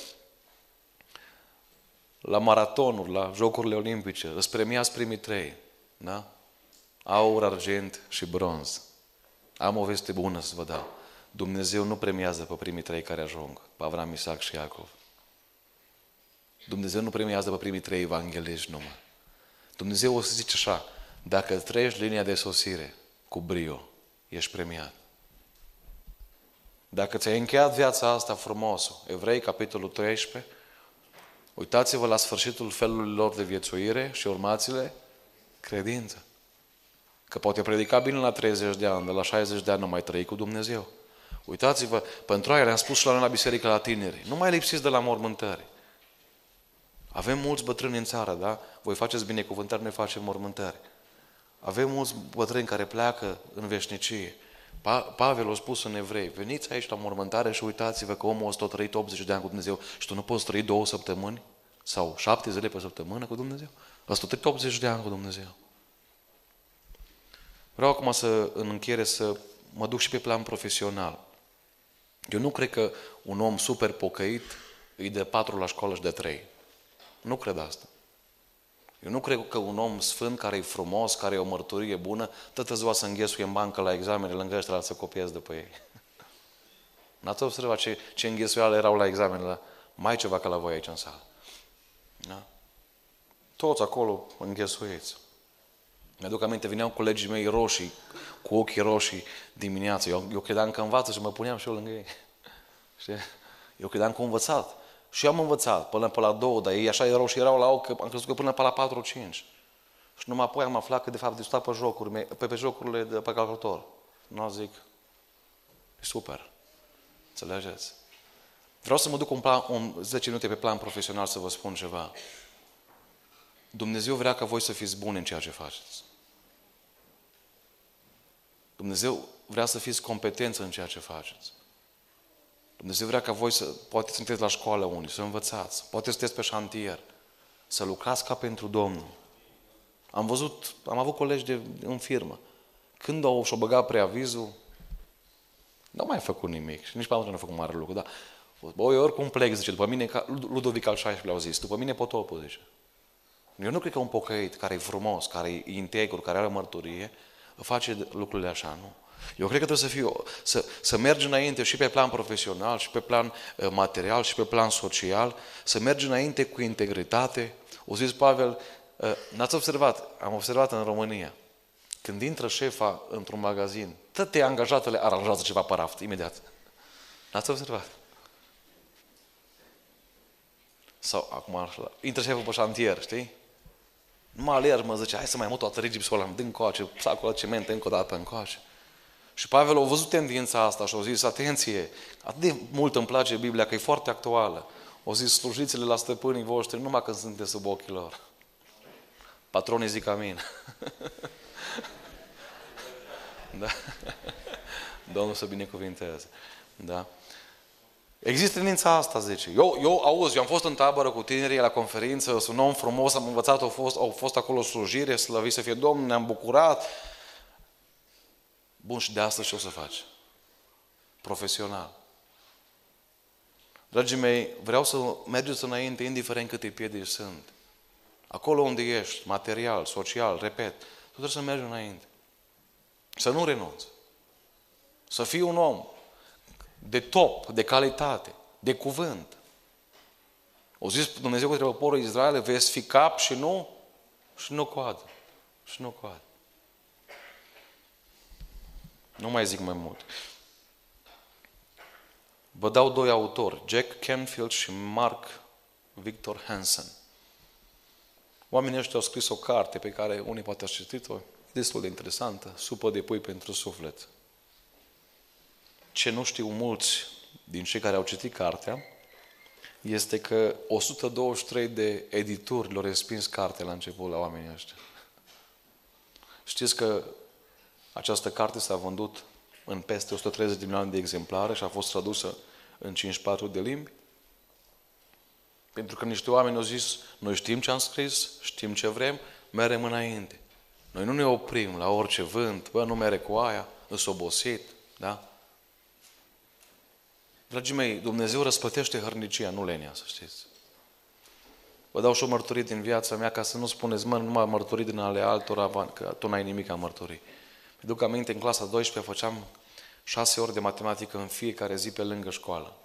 la maratonuri, la Jocurile Olimpice, îți premiați primii trei. Da? Aur, argint și bronz. Am o veste bună să vă dau. Dumnezeu nu premiază pe primii trei care ajung, pe Avram, Isaac și Iacov. Dumnezeu nu premiază pe primii trei evangeliști numai. Dumnezeu o să zice așa, dacă treci linia de sosire cu brio, ești premiat. Dacă ți-ai încheiat viața asta frumos, Evrei, capitolul treisprezece, uitați-vă la sfârșitul felului lor de viețuire și urmați-le credință. Că poate predica bine la treizeci de ani, de la șaizeci de ani nu mai trăi cu Dumnezeu. Uitați-vă, pentru aia le-am spus și la noi la biserică la tineri, nu mai lipsiți de la mormântări. Avem mulți bătrâni în țară, da? Voi faceți binecuvântări, noi facem mormântări. Avem mulți bătrâni care pleacă în veșnicie. Pa- Pavel a spus în Evrei, veniți aici la mormântare și uitați-vă că omul ăsta a trăit optzeci de ani cu Dumnezeu și tu nu poți trăi două săptămâni sau șapte zile pe săptămână cu Dumnezeu. Ăsta a trăit optzeci de ani cu Dumnezeu. Vreau acum să, în încheiere, să mă duc și pe plan profesional. Eu nu cred că un om super pocăit îi de patru la școală și de trei. Nu cred asta. Eu nu cred că un om sfânt, care e frumos, care e o mărturie bună, toată ziua să înghesuie în bancă la examene, lângă ăștia să copiez după ei. N-ați observat ce, ce înghesuiale erau la examene, la mai ceva ca la voi aici în sală. Da? Toți acolo înghesuiți. Mi-aduc aminte, veneau colegii mei roșii, cu ochii roșii dimineața. Eu, eu credeam că învață și mă puneam și eu lângă ei. Știi? Eu credeam că am învățat. Și eu am învățat până pe la două, dar ei așa erau și erau la ochi, că am crezut că până pe la patru cinci. Și numai apoi am aflat că de fapt discuta pe jocuri, pe, pe jocurile de pe calculator. Nu zic, e super. Înțelegeți? Vreau să mă duc un, plan, un zece minute pe plan profesional să vă spun ceva. Dumnezeu vrea ca voi să fiți buni în ceea ce faceți. Dumnezeu vrea să fiți competenți în ceea ce faceți. Dumnezeu vrea ca voi să, poate sunteți la școală unii, să învățați, poate sunteți pe șantier, să lucrați ca pentru Domnul. Am văzut, am avut colegi de, în firmă. Când au și-o băgat preavizul, nu mai făcut nimic și nici pe nu a făcut mare lucru, dar bă, eu oricum plec, zice, după mine, Ludovic al șaisprezecelea au zis, după mine potopul, zice. Eu nu cred că un pocăit care e frumos, care e integru, care are mărturie, face lucrurile așa, nu. Eu cred că trebuie să, fiu, să, să mergi înainte și pe plan profesional, și pe plan uh, material, și pe plan social, să mergi înainte cu integritate. O zis Pavel, uh, n-ați observat, am observat în România, când intră șefa într-un magazin, toate angajatele aranjează ceva pe raft, imediat. N-ați observat? Sau, acum, așa, intră șeful pe șantier, știi? Numai alerg, mă zice, hai să mai mut toată rigipsul ăla, dă încoace, sacul ăla cement, încă o dată încoace. Și Pavel a văzut tendința asta și a zis, atenție, atât de mult îmi place Biblia, că e foarte actuală. O zis, slujiți-le la stăpânii voștri numai când sunteți sub ochii lor. Patronii zic amin. Da? Domnul să binecuvinteze. Da? Există tendința asta, zice. Eu, eu auzi, eu am fost în tabără cu tinerii la conferință, sunt un om frumos, am învățat, au fost, au fost acolo slujire, slăvit să fie Domnul, ne-am bucurat. Bun, și de astăzi ce o să faci? Profesional. Dragii mei, vreau să mergeți înainte, indiferent câte piedici sunt. Acolo unde ești, material, social, repet, tu trebuie să mergi înainte. Să nu renunți. Să fii un om de top, de calitate, de cuvânt. O zis Dumnezeu către poporul Israel, veți fi cap și nu, și nu coadă. Și nu coadă. Nu mai zic mai mult. Vă dau doi autori, Jack Canfield și Mark Victor Hansen. Oamenii ăștia au scris o carte pe care unii poate ați citit-o, destul de interesantă, Supă de pui pentru suflet. Ce nu știu mulți din cei care au citit cartea, este că o sută douăzeci și trei de edituri le-au respins cartea la început la oamenii ăștia. Știți că această carte s-a vândut în peste o sută treizeci de milioane de exemplare și a fost tradusă în cincizeci și patru de limbi? Pentru că niște oameni au zis, noi știm ce am scris, știm ce vrem, merem înainte. Noi nu ne oprim la orice vânt, bă, nu mere cu aia, îs obosit, da? Dragii mei, Dumnezeu răsplătește hărnicia, nu lenia, să știți. Vă dau și o mărturie din viața mea, ca să nu spuneți, mă, numai mărturii din ale altora, că tu n-ai nimic ca mărturii. Îmi duc aminte, în clasa a douăsprezecea făceam șase ore de matematică în fiecare zi pe lângă școală.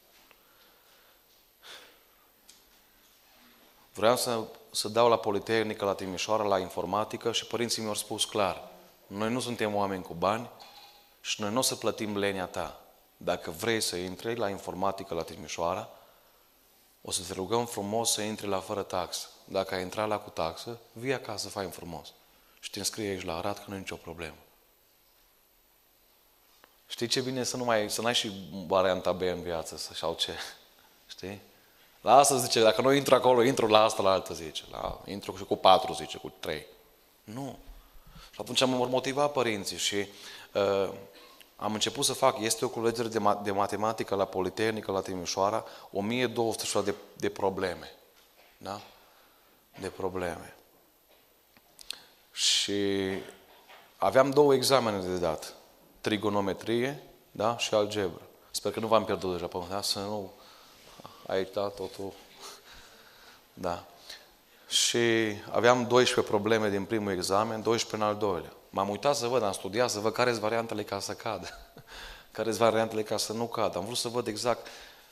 Vreau să, să dau la Politehnică, la Timișoara, la informatică și părinții mi-au spus clar, noi nu suntem oameni cu bani și noi nu o să plătim lenia ta. dacă vrei să intri la informatică la Timișoara, o să te rugăm frumos să intri la fără taxă. Dacă ai intrat la cu taxă, vii acasă, fai frumos. Și te înscrie aici la Arad, că nu e nicio problemă. Știi ce bine să nu mai, să n-ai și varianta B în viață, sau ce? Știi? La asta zice, dacă nu intru acolo, intru la asta, la altă zice. La, intru și cu patru, zice, cu trei. Nu. Și atunci am motivat părinții și uh, am început să fac, este o culegere de, ma- de matematică la Politehnică, la Timișoara, o mie două sute de, de probleme. Da? De probleme. Și aveam două examene de dat. Trigonometrie, da? Și algebră. Sper că nu v-am pierdut deja, da? Să nu... Aici, da, totul... Da. Și aveam doisprezece probleme din primul examen, doisprezece în al doilea. M-am uitat să văd, am studiat să văd care sunt variantele ca să cadă. Care sunt variantele ca să nu cadă. Am vrut să văd exact,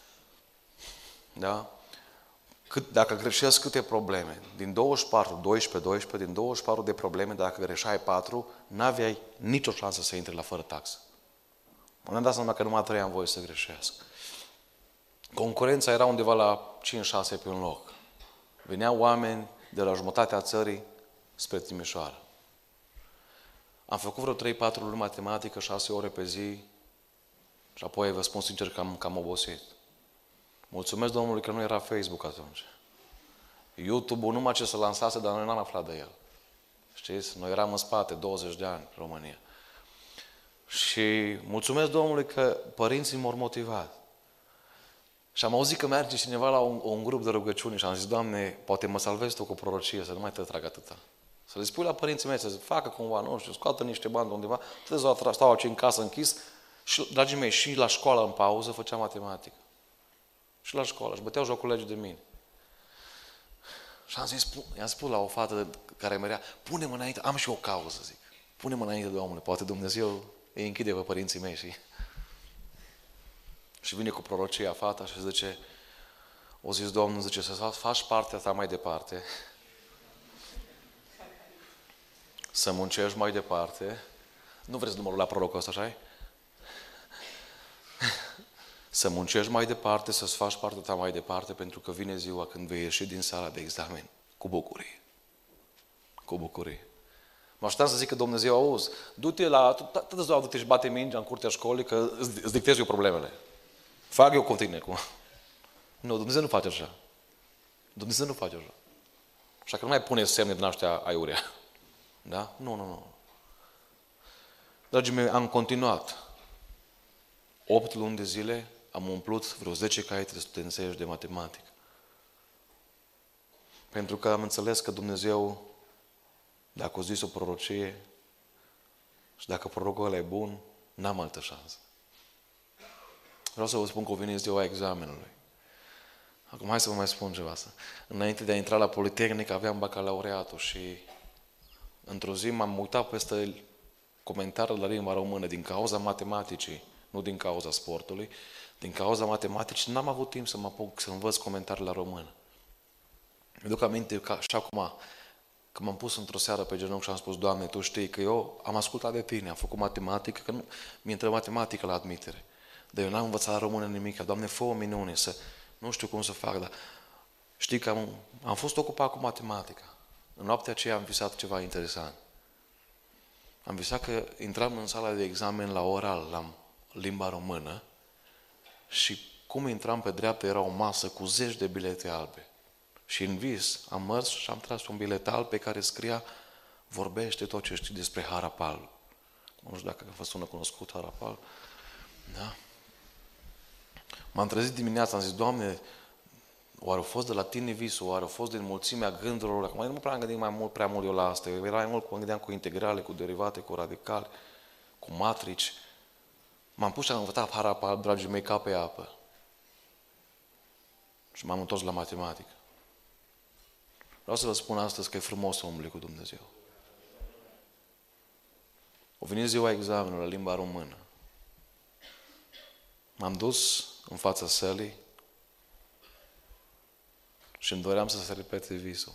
da? Cât, dacă greșesc câte probleme. Din douăzeci și patru, doisprezece, doisprezece, din douăzeci și patru de probleme, dacă greșeai patru, n-aveai nicio șansă să intri la fără taxă. M-am dat seama că numai trei am voie să greșesc. Concurența era undeva la cinci șase pe un loc. Veneau oameni de la jumătatea țării spre Timișoara. Am făcut vreo trei patru luni matematică, șase ore pe zi și apoi vă spun sincer că am, că am obosit. Mulțumesc Domnului că nu era Facebook atunci. YouTube-ul numai ce se lansase, dar noi n-am aflat de el. Știți? Noi eram în spate, douăzeci de ani, în România. Și mulțumesc Domnului că părinții m-au motivat. Și am auzit că merge cineva la un, un grup de rugăciuni și am zis, Doamne, poate mă salvezi Tu cu prorocie, să nu mai te trag atâta. Să le spui la părinții mei, să facă cumva, nu știu, scoată niște bani de undeva, să stau aici în casă închis și, dragii mei, și la școală în pauză făceam matematică. Și la școală, își băteau jocul legii de mine. Și am zis, i-am spus la o fată care merea, pune-mă înainte, am și o cauză, zic, pune-mă înainte, Domnule, poate Dumnezeu îi închide pe părinții mei și... Și vine cu prorocia fata și zice, o zis Domnul, zice, să faci partea ta mai departe, să muncești mai departe, nu vreți numărul la prorocul ăsta, așa-i? Să muncești mai departe, să-ți faci partea ta mai departe, pentru că vine ziua când vei ieși din sala de examen cu bucurie. Cu bucurie. Mă așteptam să zic că Dumnezeu, auzi, du-te la, toată ziua du-te și bate mingea în curtea școlii, că îți dictez eu problemele. Fac eu cu tine. Cu... Nu, Dumnezeu nu face așa. Dumnezeu nu face așa. Așa că nu mai pune semne din aștia aiurea. Da? Nu, nu, nu. Dragii mei, am continuat. Opt luni de zile am umplut vreo zece caiete studențești de matematică. Pentru că am înțeles că Dumnezeu, dacă o zis o prorocie și dacă prorocul ăla e bun, n-am altă șansă. Vreau să vă spun că o venit ziua examenului. Acum hai să vă mai spun ceva. Înainte de a intra la Politehnică aveam bacalaureatul și într-o zi m-am uitat peste comentariile la limba română din cauza matematicii, nu din cauza sportului, din cauza matematicii n-am avut timp să mă apuc să învăț comentarii la română. Îmi duc aminte că și acum, că m-am pus într-o seară pe genunchi și am spus, Doamne, Tu știi că eu am ascultat de Tine, am făcut matematică, că nu, mi-e între matematică la admitere. Dar eu n-am învățat la română nimic. Doamne, fă o minune, să nu știu cum să fac, dar știi că am, am fost ocupat cu matematica. În noaptea aceea am visat ceva interesant. Am visat că intram în sala de examen la oral, la limba română, și cum intram pe dreapta era o masă cu zeci de bilete albe. Și în vis am mers și am tras un bilet alb pe care scria vorbește tot ce știi despre Harapal. Nu știu dacă vă sună cunoscut Harapal. Da? M-am trezit dimineața, am zis, Doamne, oare a fost de la Tine visul, oare a fost din mulțimea gândurilor? Acum nu prea am gândit mai mult, prea mult eu la asta. Eu era mai mult, mă gândeam cu integrale, cu derivate, cu radicale, cu matrici. M-am pus și am învățat Harapal, dragii mei, ca pe apă. Și m-am întors la matematică. Vreau să vă spun astăzi că e frumos să umbli cu Dumnezeu. O venit ziua examenului la limba română. M-am dus în fața sălii și îmi doream să se repete visul.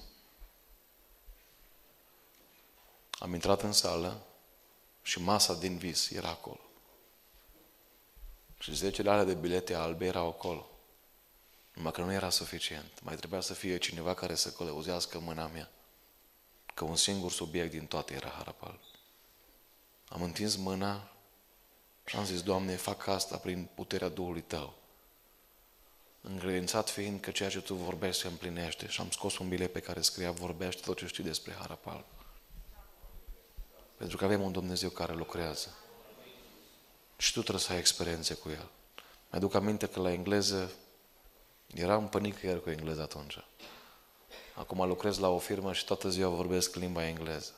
Am intrat în sală și masa din vis era acolo. Și zecile alea de bilete albe erau acolo. Numai că nu era suficient. Mai trebuia să fie cineva care să călăuzească mâna mea. Că un singur subiect din toate era Harapal. Am întins mâna și am zis, Doamne, fac asta prin puterea Duhului Tău. Încredințat fiind că ceea ce Tu vorbești se împlinește. Și am scos un bilet pe care scria, vorbește tot ce știi despre Harapal. Pentru că avem un Dumnezeu care lucrează. Și tu trebuie să ai experiențe cu El. Mi-aduc aminte că la engleză eram pe nicăieri cu engleză atunci. Acum lucrez la o firmă și toată ziua vorbesc limba engleză.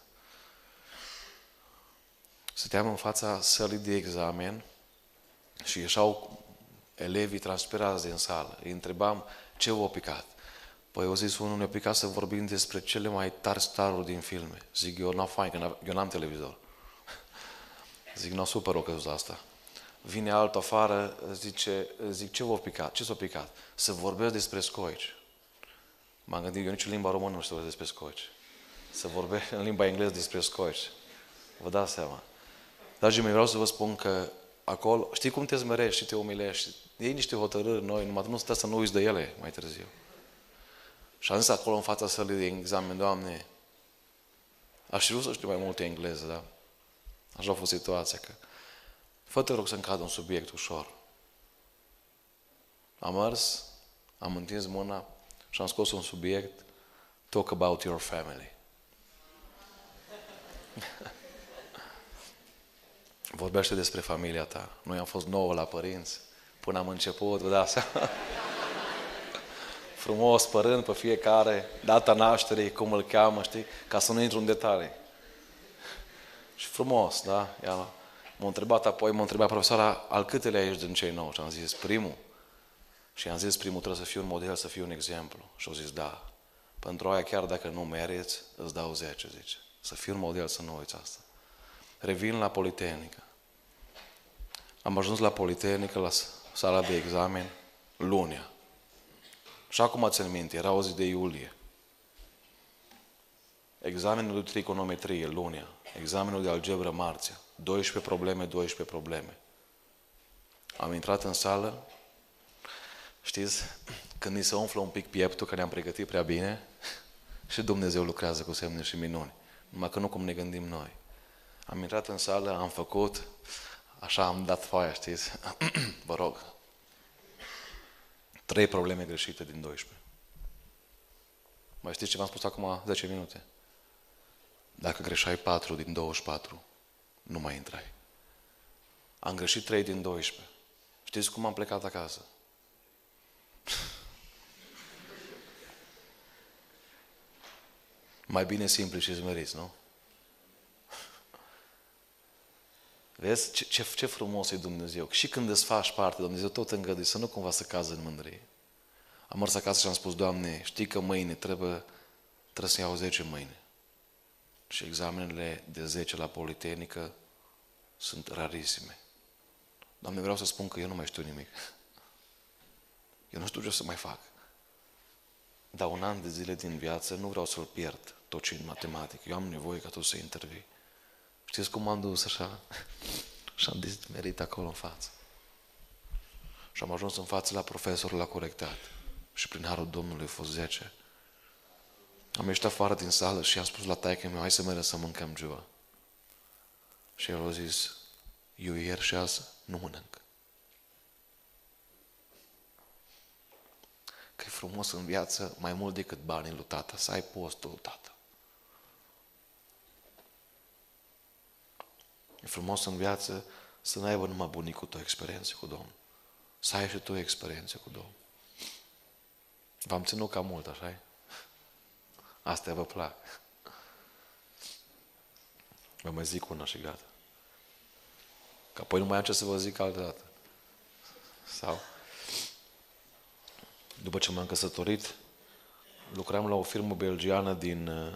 Stăteam în fața sălii de examen și ieșau elevii transpirați din sală. Îi întrebam ce v-a picat. Păi eu zis, unul ne-a picat să vorbim despre cele mai tari staruri din filme. Zic, eu n-am fain, că eu n-am televizor. Zic, n-o super ocazul asta. Vine altul afară, zice, zic, ce v-a picat? Ce s-a picat? Să vorbesc despre scoici. M-am gândit, eu nici în limba română nu știu despre scoici. Să vorbesc în limba engleză despre scoici. Vă dați seama. Dragii mei, vreau să vă spun că acolo, știi cum te zmerești și te umilești? Iei niște hotărâri noi, numai nu stă să nu uiți de ele mai târziu. Și am zis acolo în fața sălii de examen, Doamne, aș vrea să știu mai multe engleză, da? Așa a fost situația, că fă-te rog să-mi cadă un subiect ușor. Am mers, am întins mâna și am scos un subiect, talk about your family. Vorbește despre familia ta. Noi am fost nouă la părinți, până am început, vă dați seama? Frumos, părând pe fiecare, data nașterii, cum îl cheamă, știi? Ca să nu intru în detalii. Și frumos, da? Ea m-a întrebat apoi, m-a întrebat profesoara, al câtelea ești din cei nouă? Și am zis, primul. Și am zis, primul trebuie să fiu un model, să fiu un exemplu. Și au zis, da. Pentru aia, chiar dacă nu meriți, îți dau zece, zice. Să fiu un model, să nu uiți asta. Revin la Politehnică. Am ajuns la Politehnică, la sala de examen, lunea. Și acum țin minte, era o zi de iulie. Examenul de trigonometrie, lunea. Examenul de algebră, marțea. doisprezece probleme, doisprezece probleme. Am intrat în sală. Știți, când ni se umflă un pic pieptul, că ne-am pregătit prea bine, și Dumnezeu lucrează cu semne și minuni. Numai că nu cum ne gândim noi. Am intrat în sală, am făcut, așa am dat foaia, știți? Vă rog. Trei probleme greșite din doisprezece. Mai știți ce v-am spus acum zece minute? Dacă greșeai patru din douăzeci și patru, nu mai intrai. Am greșit trei din doisprezece. Știți cum am plecat acasă? Mai bine simpli și zmeriți, nu? Vezi ce, ce, ce frumos e Dumnezeu. Și când îți faci parte, Dumnezeu tot îngăduie să nu cumva să cazi în mândrie. Am mers acasă și am spus, Doamne, știi că mâine trebuie, trebuie să iau zece mâine. Și examenele de zece la Politehnică sunt rarisime. Doamne, vreau să spun că eu nu mai știu nimic. Eu nu știu ce să mai fac. Dar un an de zile din viață nu vreau să-l pierd tot ce în matematică. Eu am nevoie ca tu să intervii. Știți cum m-am dus așa? Și am dismerit acolo în față. Și am ajuns în față la profesorul la corectat. Și prin harul Domnului a fost zece. Am ieșit afară din sală și i-am spus la taică meu, hai să mergem să mâncăm ceva. Și el a zis, eu ieri și azi nu mănânc. Că e frumos în viață mai mult decât banii lui tata, să ai postul lui tata. E frumos în viață să nu aibă numai bunicul tău experiențe cu Domnul. Să ai și tu experiențe cu Domnul. V-am ținut cam mult, așa-i? Astea vă plac. Vă mai zic una și gata. Că apoi nu mai am ce să vă zic altă dată. Sau, după ce m-am căsătorit, lucram la o firmă belgiană din...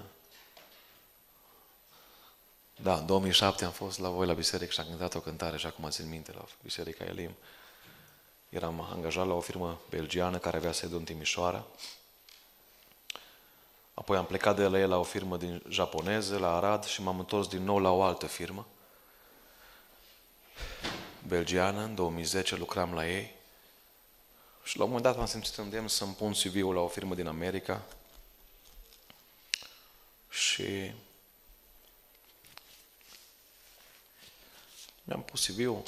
Da, în două mii șapte am fost la voi la biserică și am cântat o cântare și acum țin minte la Biserica Elim. Eram angajat la o firmă belgiană care avea sediul în Timișoara. Apoi am plecat de la el la o firmă din japoneză, la Arad, și m-am întors din nou la o altă firmă. belgiană, în două mii zece lucram la ei și la un moment dat m-am simțit îndemn să-mi pun C V-ul la o firmă din America și mi-am pus C V-ul.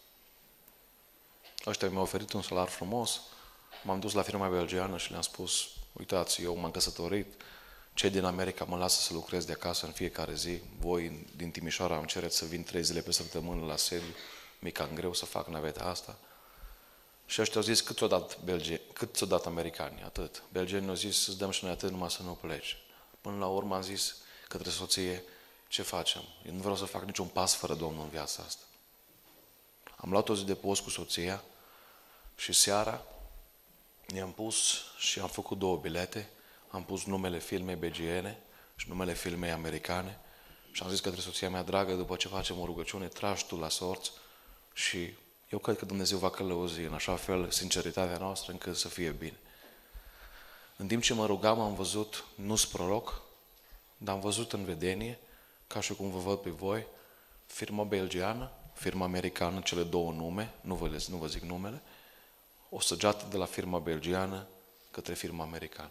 Ăștia mi-au oferit un salar frumos. M-am dus la firma belgiană și le-am spus, uitați, eu m-am căsătorit, cei din America mă lasă să lucrez de acasă în fiecare zi, voi din Timișoara îmi cereți să vin trei zile pe săptămână la sediu, mi-e cam greu să fac naveta asta. Și ăștia au zis, cât ți-o dat, Belge- cât ți-o dat americanii? Atât. Belgenii au zis, îți dăm și noi atât, numai să nu pleci. Până la urmă am zis către soție, ce facem? Eu nu vreau să fac niciun pas fără Domnul în viața asta. Am luat o zi de post cu soția și seara ne-am pus și am făcut două bilete, am pus numele filmei belgiene și numele filmei americane și am zis către soția mea, dragă, după ce facem o rugăciune, tragi tu la sorți și eu cred că Dumnezeu va călăuzi în așa fel sinceritatea noastră încât să fie bine. În timp ce mă rugam, am văzut, nu-s proroc, dar am văzut în vedenie, ca și cum vă văd pe voi, firma belgiană, firma americană, cele două nume, nu vă, nu vă zic numele, o săgeată de la firma belgiană către firma americană.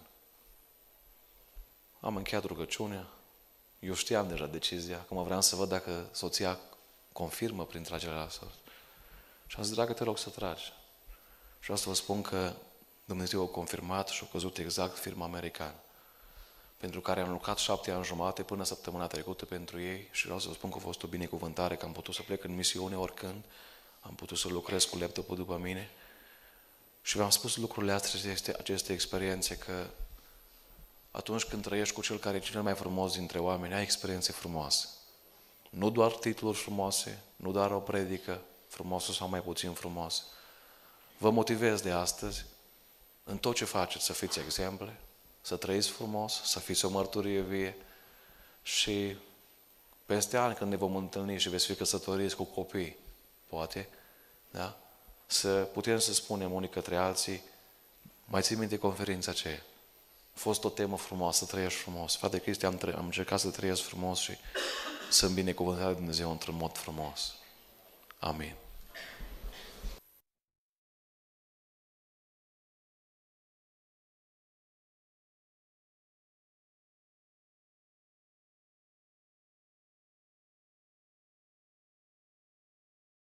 Am încheiat rugăciunea, eu știam deja decizia, că mă vreau să văd dacă soția confirmă prin tragerea la sorți. Și am zis, dragă, te rog să tragi. Și vreau să vă spun că Dumnezeu a confirmat și a căzut exact firma americană, pentru care am lucrat șapte ani jumate până săptămâna trecută pentru ei și vreau să vă spun că a fost o binecuvântare, că am putut să plec în misiune oricând, am putut să lucrez cu laptopul după mine și v-am spus lucrurile astea, aceste, aceste experiențe, că atunci când trăiești cu cel care e cel mai frumos dintre oameni, ai experiențe frumoase. Nu doar titluri frumoase, nu doar o predică frumoasă sau mai puțin frumoasă. Vă motivez de astăzi, în tot ce faceți, să fiți exemple, să trăiți frumos, să fiți o mărturie vie și peste ani când ne vom întâlni și veți fi căsătoriți cu copii, poate, da? Să putem să spunem unii către alții, mai ții minte conferința aceea? A fost o temă frumoasă, să trăiești frumos. Frate Cristi, am, am încercat să trăiesc frumos și să-mi binecuvântare Dumnezeu într-un mod frumos. Amin.